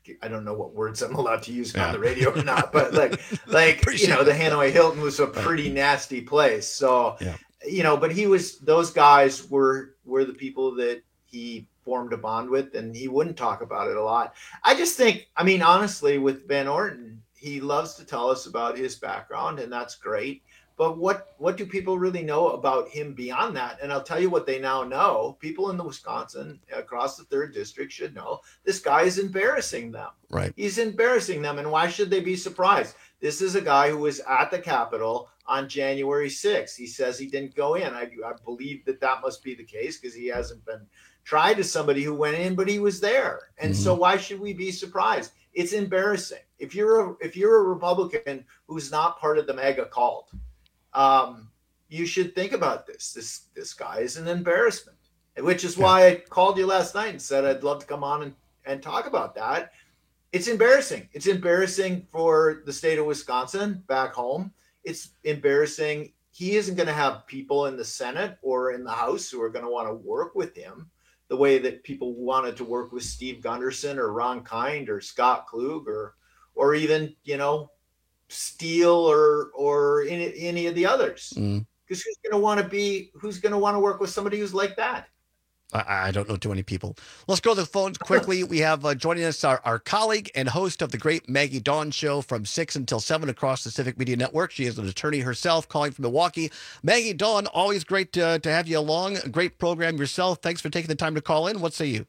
I don't know what words I'm allowed to use Yeah. on the radio or not, but like, like you Appreciate know, the that. Hanoi Hilton was a pretty nasty place. So, Yeah. you know, but he was, those guys were, were the people that he formed a bond with, and he wouldn't talk about it a lot. I just think, I mean, honestly, with Van Orton, he loves to tell us about his background, and that's great. But what, what do people really know about him beyond that? And I'll tell you what they now know. People in the Wisconsin, across the third district, should know this guy is embarrassing them. Right. He's embarrassing them. And why should they be surprised? This is a guy who was at the Capitol on January sixth. He says he didn't go in. I, I believe that that must be the case because he hasn't been tried as somebody who went in, but he was there. And Mm-hmm. so why should we be surprised? It's embarrassing. If you're a, if you're a Republican who's not part of the MAGA cult, um, you should think about this. This this guy is an embarrassment, which is why I called you last night and said I'd love to come on and, and talk about that. It's embarrassing. It's embarrassing for the state of Wisconsin back home. It's embarrassing. He isn't going to have people in the Senate or in the House who are going to want to work with him the way that people wanted to work with Steve Gunderson or Ron Kind or Scott Klug or or even, you know, Steele or or any, any of the others. Mm. Because who's going to want to be, who's going to want to work with somebody who's like that? I, I don't know too many people. Let's go to the phones quickly. We have uh, joining us our, our colleague and host of the great Maggie Dawn Show from six until seven across the Civic Media Network. She is an attorney herself, calling from Milwaukee. Maggie Dawn, always great to, to have you along. A great program yourself. Thanks for taking the time to call in. What say you?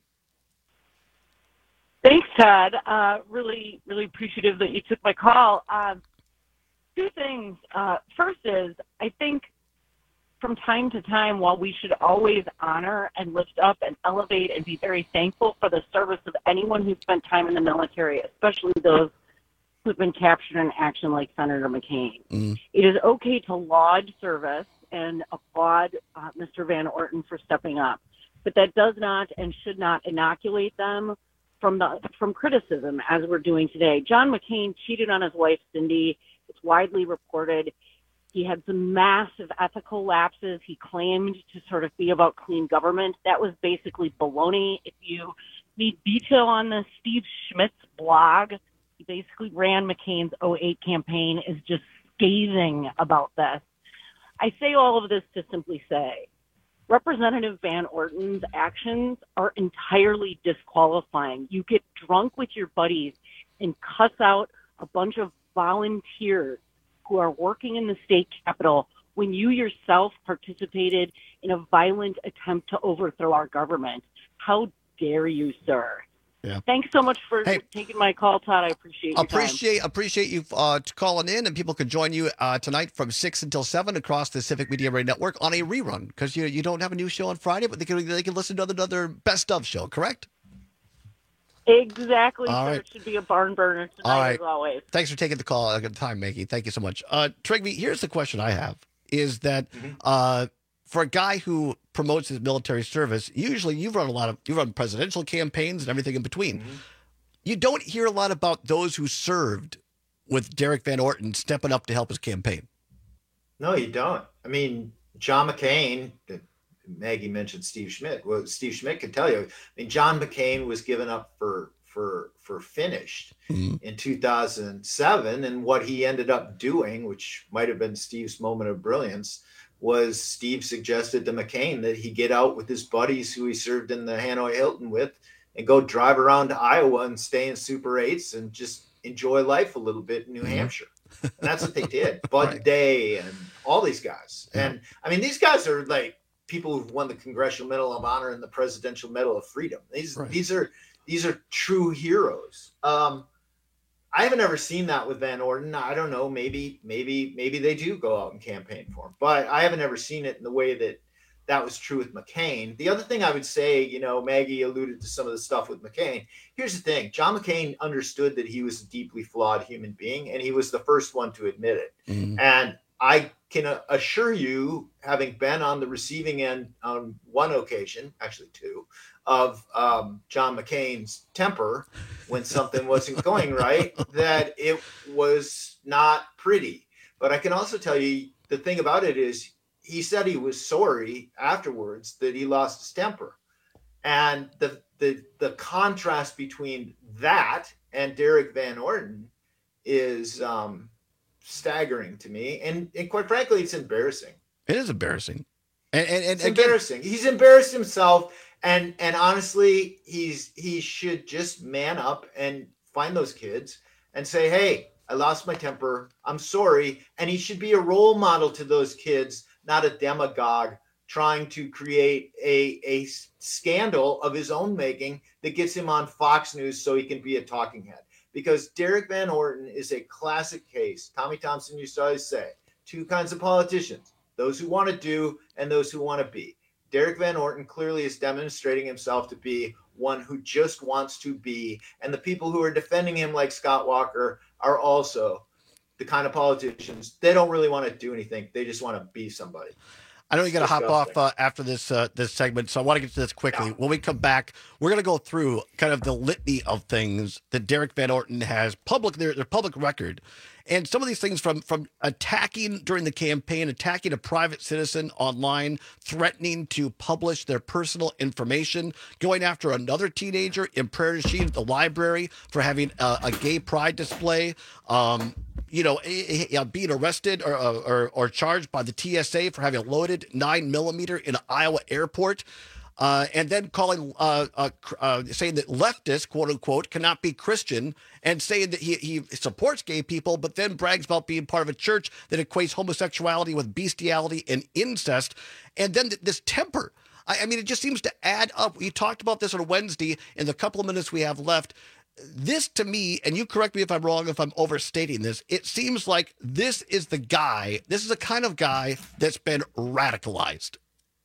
Thanks, Todd. Uh, really, really appreciative that you took my call. Um, two things. Uh, first is, I think from time to time, while we should always honor and lift up and elevate and be very thankful for the service of anyone who spent time in the military, especially those who've been captured in action like Senator McCain. Mm. It is okay to laud service and applaud uh, Mister Van Orton for stepping up, but that does not and should not inoculate them from the from criticism as we're doing today. John McCain cheated on his wife, Cindy. It's widely reported. He had some massive ethical lapses. He claimed to sort of be about clean government. That was basically baloney. If you need detail on this, Steve Schmidt's blog, he basically ran McCain's oh eight campaign, is just scathing about this. I say all of this to simply say, Representative Van Orton's actions are entirely disqualifying. You get drunk with your buddies and cuss out a bunch of volunteers who are working in the state capitol when you yourself participated in a violent attempt to overthrow our government. How dare you, sir? Yeah. Thanks so much for Hey. taking my call, Todd. I appreciate your time. Appreciate appreciate you uh, calling in, and people can join you uh, tonight from six until seven across the Civic Media Radio Network on a rerun because you you don't have a new show on Friday, but they can they can listen to another best of show. Correct? Exactly, All sir. right. It should be a barn burner tonight, All right. as always. Thanks for taking the call. I got time, Maggie. Thank you so much. Uh, Trigby, here's the question I have: is that uh, for a guy who promotes his military service, usually you've run a lot of you run presidential campaigns and everything in between. You don't hear a lot about those who served with Derek Van Orton stepping up to help his campaign. No, you don't. I mean, John McCain, Maggie mentioned Steve Schmidt. Well, Steve Schmidt could tell you. I mean, John McCain was given up for for for finished in two thousand seven, and what he ended up doing, which might have been Steve's moment of brilliance, was Steve suggested to McCain that he get out with his buddies who he served in the Hanoi Hilton with and go drive around to Iowa and stay in Super eights and just enjoy life a little bit in New Hampshire. And that's what they did. Bud Right. Day and all these guys. And I mean, these guys are like people who've won the Congressional Medal of Honor and the Presidential Medal of Freedom. These Right. these are these are true heroes. Um, I haven't ever seen that with Van Orton. I don't know. Maybe maybe maybe they do go out and campaign for him, but I haven't ever seen it in the way that that was true with McCain. The other thing I would say, you know, Maggie alluded to some of the stuff with McCain. Here's the thing. John McCain understood that he was a deeply flawed human being, and he was the first one to admit it. Mhm. And I can uh, assure you, having been on the receiving end on one occasion, actually two, of um, John McCain's temper when something wasn't going right, that it was not pretty. But I can also tell you the thing about it is he said he was sorry afterwards that he lost his temper. And the the the contrast between that and Derek Van Orton is um, staggering to me, and, and quite frankly, it's embarrassing. It is embarrassing, and, and, and it's again, embarrassing. He's embarrassed himself, and and honestly, he's he should just man up and find those kids and say, "Hey, I lost my temper. I'm sorry." And he should be a role model to those kids, not a demagogue trying to create a a scandal of his own making that gets him on Fox News so he can be a talking head. Because Derek Van Orton is a classic case. Tommy Thompson used to always say, two kinds of politicians, those who want to do and those who want to be. Derek Van Orton clearly is demonstrating himself to be one who just wants to be. And the people who are defending him, like Scott Walker, are also the kind of politicians. They don't really want to do anything. They just want to be somebody. I know you got to hop off uh, after this uh, this segment, so I want to get to this quickly. Yeah. When we come back, we're going to go through kind of the litany of things that Derek Van Orton has public, their, their public record, and some of these things from from attacking during the campaign, attacking a private citizen online, threatening to publish their personal information, going after another teenager in Prairie du Chien at the library for having a, a gay pride display. Um, You know, being arrested or, or or charged by the T S A for having a loaded nine millimeter in an Iowa airport, uh, and then calling, uh, uh, uh, saying that leftists, quote unquote, cannot be Christian, and saying that he he supports gay people, but then brags about being part of a church that equates homosexuality with bestiality and incest, and then this temper. I, I mean, it just seems to add up. We talked about this on Wednesday in the couple of minutes we have left. This, to me, and you correct me if I'm wrong, if I'm overstating this, it seems like this is the guy, this is the kind of guy that's been radicalized.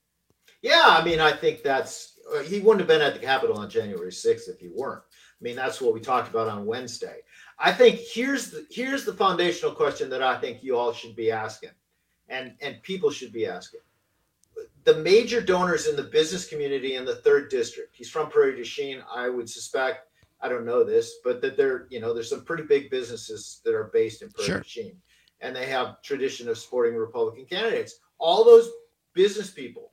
Yeah, I mean, I think that's, he wouldn't have been at the Capitol on January sixth if he weren't. I mean, that's what we talked about on Wednesday. I think here's the, here's the foundational question that I think you all should be asking, and, and people should be asking. The major donors in the business community in the third district, he's from Prairie du Chien, I would suspect, I don't know this, but that there, you know, there's some pretty big businesses that are based in Prairie du Chien, and they have tradition of supporting Republican candidates. All those business people,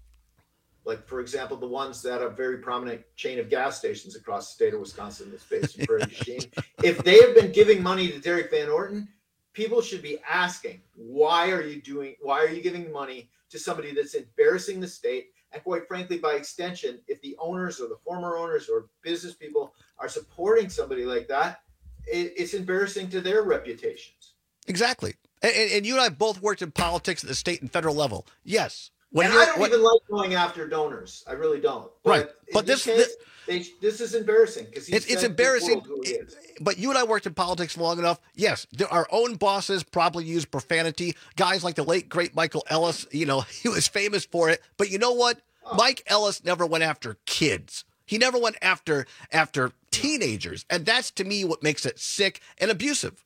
like, for example, the ones that have a very prominent chain of gas stations across the state of Wisconsin that's based in Prairie du Chien, if they have been giving money to Derek Van Orton, people should be asking, why are you doing, why are you giving money to somebody that's embarrassing the state? And quite frankly, by extension, if the owners or the former owners or business people are supporting somebody like that, it, it's embarrassing to their reputations. Exactly. And, and you and I both worked in politics at the state and federal level. Yes. When and I don't when, even like going after donors. I really don't. But right. But this, this, case, they, this is embarrassing because it's, it's embarrassing. It, but you and I worked in politics long enough. Yes, there, our own bosses probably use profanity. Guys like the late great Michael Ellis, you know, he was famous for it. But you know what? Oh. Mike Ellis never went after kids. He never went after after teenagers, and that's to me what makes it sick and abusive.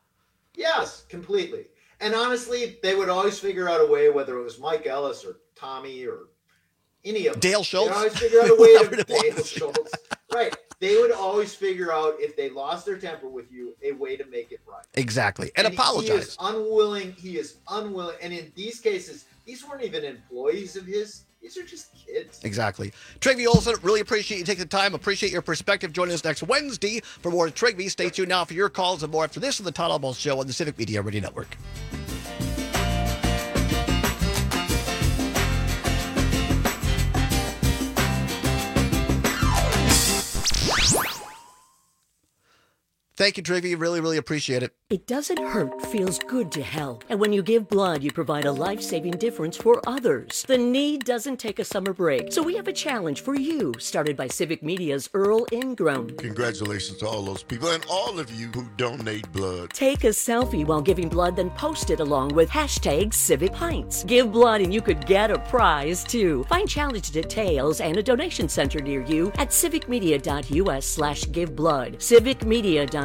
Yes, completely. And honestly, they would always figure out a way, whether it was Mike Ellis or Tommy or any of them. Dale Schultz. They always figure out a way to Dale Schultz. Right. They would always figure out, if they lost their temper with you, a way to make it right. Exactly. And, and apologize. He is unwilling. He is unwilling. And in these cases, these weren't even employees of his. These are just kids. Exactly. Trygve Olsen, really appreciate you taking the time. Appreciate your perspective. Join us next Wednesday for more Trygve. Stay tuned now for your calls and more after this on the Todd Albaugh Show on the Civic Media Radio Network. Thank you, Trygve. Really, really appreciate it. It doesn't hurt, feels good to help. And when you give blood, you provide a life-saving difference for others. The need doesn't take a summer break. So we have a challenge for you, started by Civic Media's Earl Ingram. Congratulations to all those people and all of you who donate blood. Take a selfie while giving blood, then post it along with hashtag Civic Pints. Give blood and you could get a prize, too. Find challenge details and a donation center near you at civicmedia.us slash give blood. civicmedia.us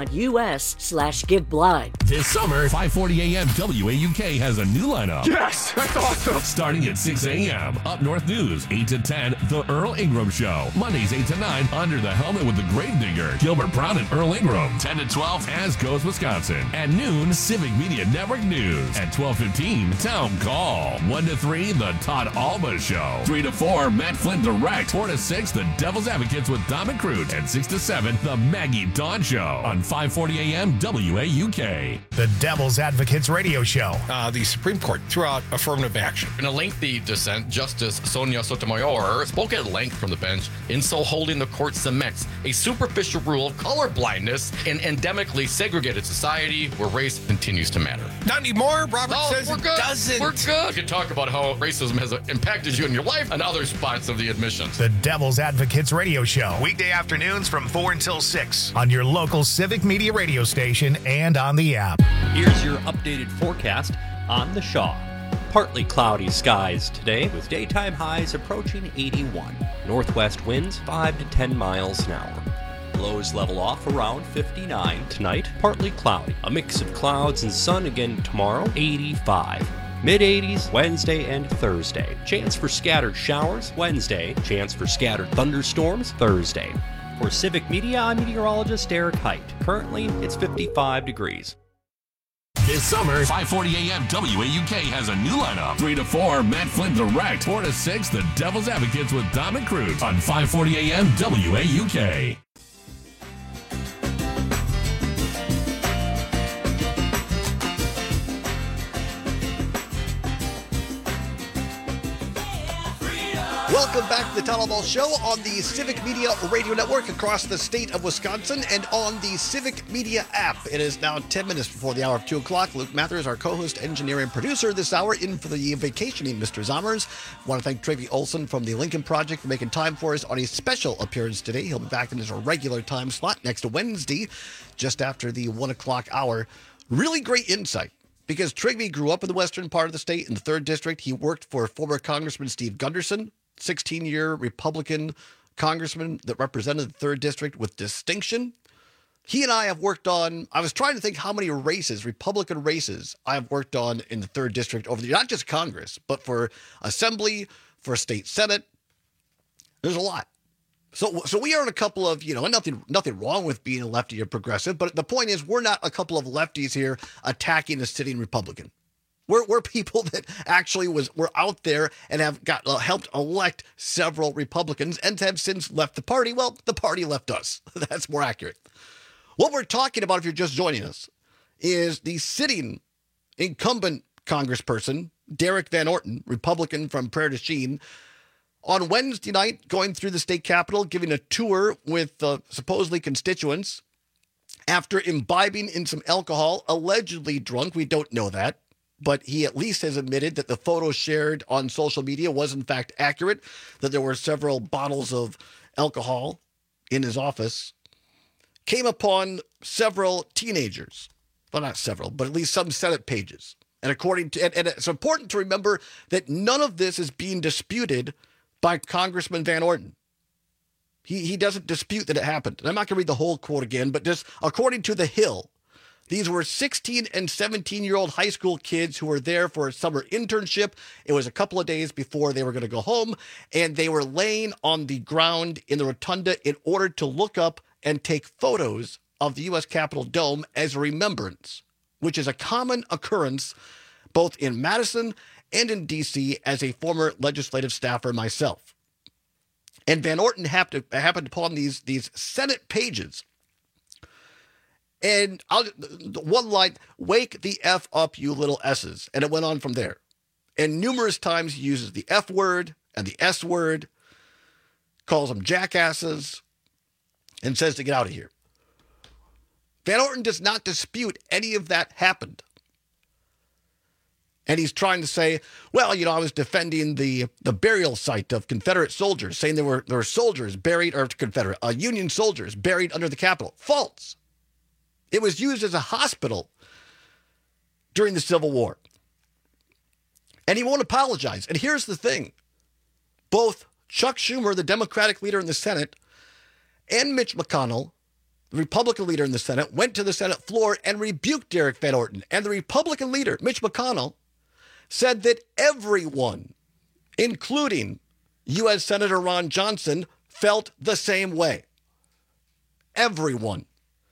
us slash give blood. This summer, five forty a.m. W A U K has a new lineup. Yes, that's awesome. Starting at six a.m. Up North News, eight to ten, The Earl Ingram Show. Mondays, eight to nine, Under the Helmet with the Gravedigger, Gilbert Brown and Earl Ingram. ten to twelve, As Goes Wisconsin. At noon, Civic Media Network News. At twelve fifteen, Town Call. one to three, The Todd Alba Show. three to four, Matt Flynn Direct. four to six, The Devil's Advocates with Dom and Crute. And six to seven, The Maggie Dawn Show on five forty a.m. W A U K. The Devil's Advocates Radio Show. Uh, the Supreme Court threw out affirmative action. In a lengthy dissent, Justice Sonia Sotomayor spoke at length from the bench, in so holding the court cements a superficial rule of color blindness in endemically segregated society where race continues to matter. Not anymore. Robert No, says we're it good. doesn't. We're good. We can talk about how racism has impacted you in your life and other spots of the admissions. The Devil's Advocates Radio Show. Weekday afternoons from four until six on your local Civic Media radio station and on the app. Here's your updated forecast on the Shaw. Partly cloudy skies today with daytime highs approaching eighty-one. Northwest winds five to ten miles an hour. Lows level off around fifty-nine tonight. Partly cloudy. A mix of clouds and sun again tomorrow. eighty-five. Mid eighties Wednesday and Thursday. Chance for scattered showers Wednesday. Chance for scattered thunderstorms Thursday. For Civic Media, I'm meteorologist Eric Height. Currently, it's fifty-five degrees. This summer, five forty a.m. W A U K has a new lineup. three to four, Matt Flynn Direct. four to six, The Devil's Advocates with Dom and Crute on five forty a.m. W A U K. Welcome back to the Town Hall Show on the Civic Media Radio Network across the state of Wisconsin and on the Civic Media app. It is now ten minutes before the hour of two o'clock. Luke Mathers, our co-host, engineer, and producer this hour, in for the vacationing Mister Zommers. I want to thank Travi Olson from the Lincoln Project for making time for us on a special appearance today. He'll be back in his regular time slot next Wednesday, just after the one o'clock hour. Really great insight, because Trigby grew up in the western part of the state in the third district. He worked for former Congressman Steve Gunderson, sixteen-year Republican congressman that represented the third district with distinction. He and I have worked on, I was trying to think how many races, Republican races, I have worked on in the third district over the, not just Congress, but for Assembly, for State Senate. There's a lot. So so we are in a couple of, you know, nothing nothing wrong with being a lefty or progressive, but the point is we're not a couple of lefties here attacking a sitting Republican. We're, we're people that actually was were out there and have got uh, helped elect several Republicans and have since left the party. Well, the party left us. That's more accurate. What we're talking about, if you're just joining us, is the sitting incumbent congressperson, Derek Van Orton, Republican from Prairie du Chien, on Wednesday night going through the state capitol, giving a tour with uh, supposedly constituents after imbibing in some alcohol, allegedly drunk. We don't know that. But he at least has admitted that the photo shared on social media was in fact accurate, that there were several bottles of alcohol in his office. Came upon several teenagers, well, not several, but at least some Senate pages. And according to, and, and it's important to remember that none of this is being disputed by Congressman Van Orton. He, he doesn't dispute that it happened. And I'm not going to read the whole quote again, but just according to The Hill, these were sixteen and seventeen-year-old high school kids who were there for a summer internship. It was a couple of days before they were going to go home, and they were laying on the ground in the rotunda in order to look up and take photos of the U S Capitol dome as a remembrance, which is a common occurrence both in Madison and in D C as a former legislative staffer myself. And Van Orton happened to, happened upon these, these Senate pages. And I'll, one line, wake the F up, you little S's. And it went on from there. And numerous times he uses the F word and the S word, calls them jackasses, and says to get out of here. Van Orton does not dispute any of that happened. And he's trying to say, well, you know, I was defending the, the burial site of Confederate soldiers, saying there were, there were soldiers buried, or Confederate, uh, Union soldiers buried under the Capitol. False. It was used as a hospital during the Civil War. And he won't apologize. And here's the thing. Both Chuck Schumer, the Democratic leader in the Senate, and Mitch McConnell, the Republican leader in the Senate, went to the Senate floor and rebuked Derek Van Orton. And the Republican leader, Mitch McConnell, said that everyone, including U S Senator Ron Johnson, felt the same way. Everyone.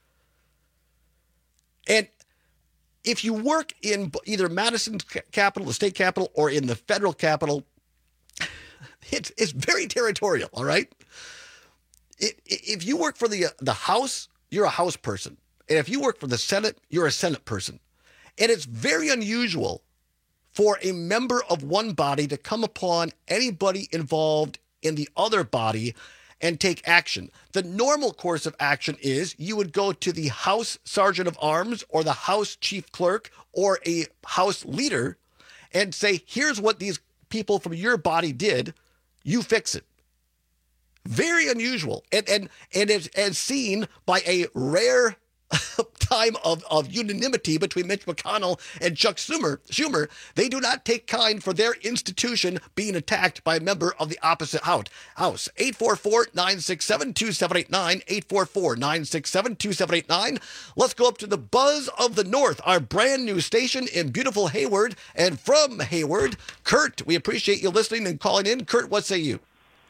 And if you work in either Madison's capital, the state capital, or in the federal capital, it's, it's very territorial, all right? It, if you work for the, the House, you're a House person. And if you work for the Senate, you're a Senate person. And it's very unusual for a member of one body to come upon anybody involved in the other body and take action. The normal course of action is you would go to the House Sergeant of Arms or the House Chief Clerk or a House leader and say, here's what these people from your body did. You fix it. Very unusual. And and and as, as seen by a rare time of, of unanimity between Mitch McConnell and Chuck Schumer, Schumer, they do not take kind for their institution being attacked by a member of the opposite house. eight four four, nine six seven, two seven eight nine, eight four four, nine six seven, two seven eight nine. Let's go up to the Buzz of the North, our brand new station in beautiful Hayward. And from Hayward, Kurt, we appreciate you listening and calling in. Kurt, what say you?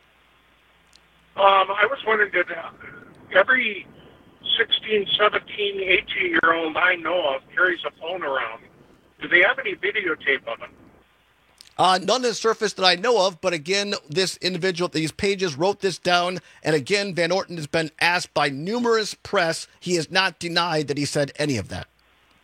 Um, I was wondering, did uh, every sixteen, seventeen, eighteen-year-old I know of carries a phone around? Do they have any videotape of it? Uh, none has surfaced that I know of, but again, this individual, these pages wrote this down, and again, Van Orton has been asked by numerous press. He has not denied that he said any of that.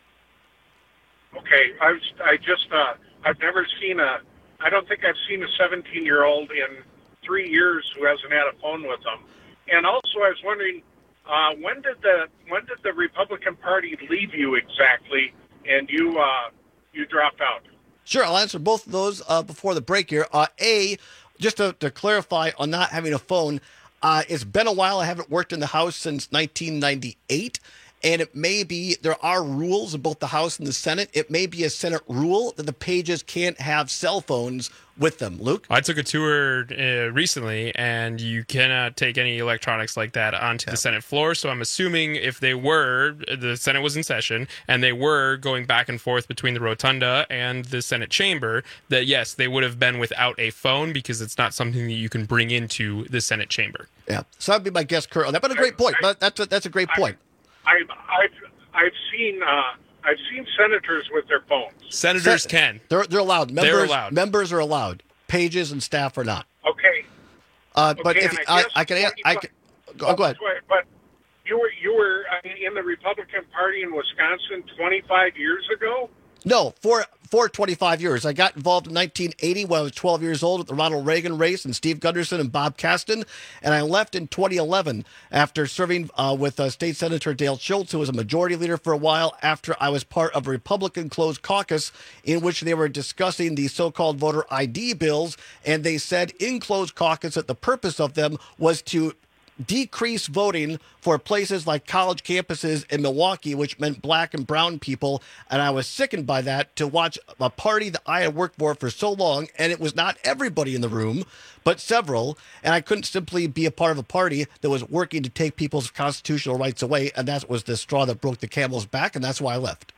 Okay, I, was, I just, uh, I've never seen a, I don't think I've seen a seventeen-year-old in three years who hasn't had a phone with them. And also, I was wondering, uh, when did the when did the Republican Party leave you exactly, and you uh, you dropped out? Sure, I'll answer both of those uh, before the break here. Uh, a, just to, to clarify on not having a phone, uh, it's been a while. I haven't worked in the House since nineteen ninety-eight. And it may be, there are rules in both the House and the Senate. It may be a Senate rule that the pages can't have cell phones with them. Luke? I took a tour uh, recently, and you cannot take any electronics like that onto yeah. the Senate floor. So I'm assuming if they were, the Senate was in session, and they were going back and forth between the rotunda and the Senate chamber, that yes, they would have been without a phone because it's not something that you can bring into the Senate chamber. Yeah, so that'd be my guess, Kurt. That's been a great point. But that's a, that's a great point. I've I've I've seen uh, I've seen senators with their phones. Senators Sen- can. They're they're allowed. Members, they're allowed. Members are allowed. Pages and staff are not. Okay. Uh, but okay, if I, I, I can I can go, go ahead. But you were you were in the Republican Party in Wisconsin twenty-five years ago? No, for for twenty-five years. I got involved in nineteen eighty when I was twelve years old with the Ronald Reagan race and Steve Gunderson and Bob Kasten. And I left in twenty eleven after serving uh, with uh, State Senator Dale Schultz, who was a majority leader for a while, after I was part of a Republican closed caucus in which they were discussing the so-called voter I D bills. And they said in closed caucus that the purpose of them was to decrease voting for places like college campuses in Milwaukee, which meant black and brown people. And I was sickened by that, to watch a party that I had worked for for so long. And it was not everybody in the room, but several. And I couldn't simply be a part of a party that was working to take people's constitutional rights away. And that was the straw that broke the camel's back. And that's why I left.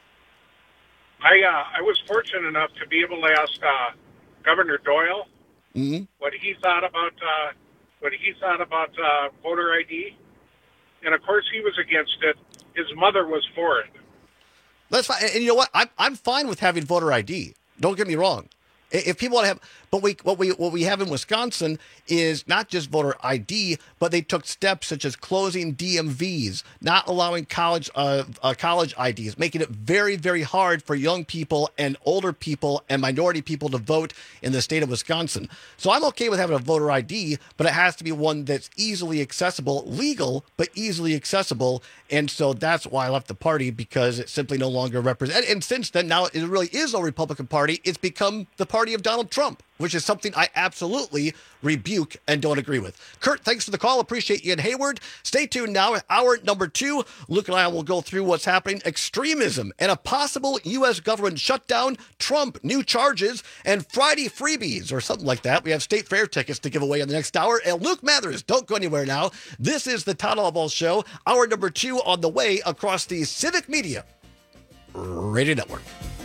I, uh, I was fortunate enough to be able to ask uh, Governor Doyle mm-hmm. what he thought about uh, what he thought about uh, voter I D, and of course he was against it. His mother was for it. That's fine, and you know what? I'm I'm fine with having voter I D. Don't get me wrong. If people want to have, but we what we what we have in Wisconsin is not just voter I D, but they took steps such as closing D M Vs, not allowing college uh, uh, college I Ds, making it very very hard for young people and older people and minority people to vote in the state of Wisconsin. So I'm okay with having a voter I D, but it has to be one that's easily accessible, legal but easily accessible. And so that's why I left the party, because it simply no longer represents. And, and since then, now it really is a Republican Party. It's become the party party of Donald Trump, which is something I absolutely rebuke and don't agree with. Kurt, thanks for the call. Appreciate you in Hayward. Stay tuned now. Hour number two, Luke and I will go through what's happening. Extremism and a possible U S government shutdown, Trump, new charges, and Friday freebies or something like that. We have State Fair tickets to give away in the next hour. And Luke Mathers, don't go anywhere now. This is the Todd Albaugh Show. Hour number two on the way across the Civic Media Radio Network.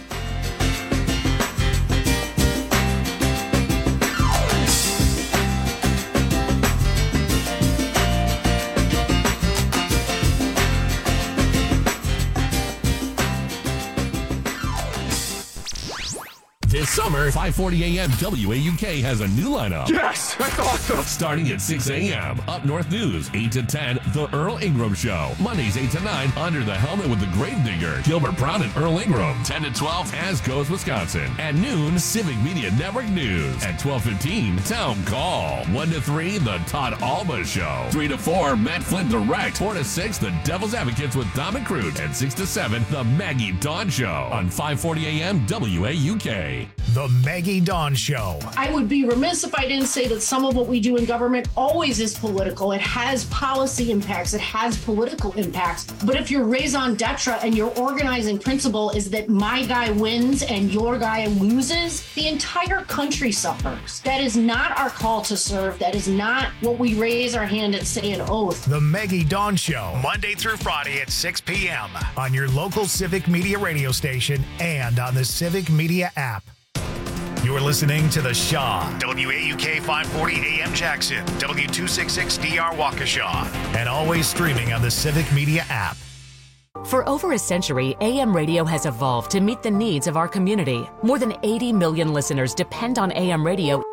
This summer, five forty a.m. W A U K has a new lineup. Yes, that's awesome. Starting at six a.m. Up North News, eight to ten, The Earl Ingram Show. Mondays, eight to nine, Under the Helmet with the Gravedigger. Gilbert Brown and Earl Ingram. ten to twelve, As Goes Wisconsin. At noon, Civic Media Network News. At twelve fifteen, Town Call. one to three, The Todd Albaugh Show. three to four, Matt Flynn Direct. four to six, The Devil's Advocates with Dom and Crute. And six to seven, The Maggie Dawn Show. On five forty a.m. W A U K. The Maggie Dawn Show. I would be remiss if I didn't say that some of what we do in government always is political. It has policy impacts. It has political impacts. But if your raison d'etre and your organizing principle is that my guy wins and your guy loses, the entire country suffers. That is not our call to serve. That is not what we raise our hand and say an oath. The Maggie Dawn Show, Monday through Friday at six p.m. on your local Civic Media radio station and on the Civic Media app. You're listening to The Shaw, W A U K five forty A M Jackson, W two sixty-six D R Waukesha, and always streaming on the Civic Media app. For over a century, A M radio has evolved to meet the needs of our community. More than eighty million listeners depend on A M radio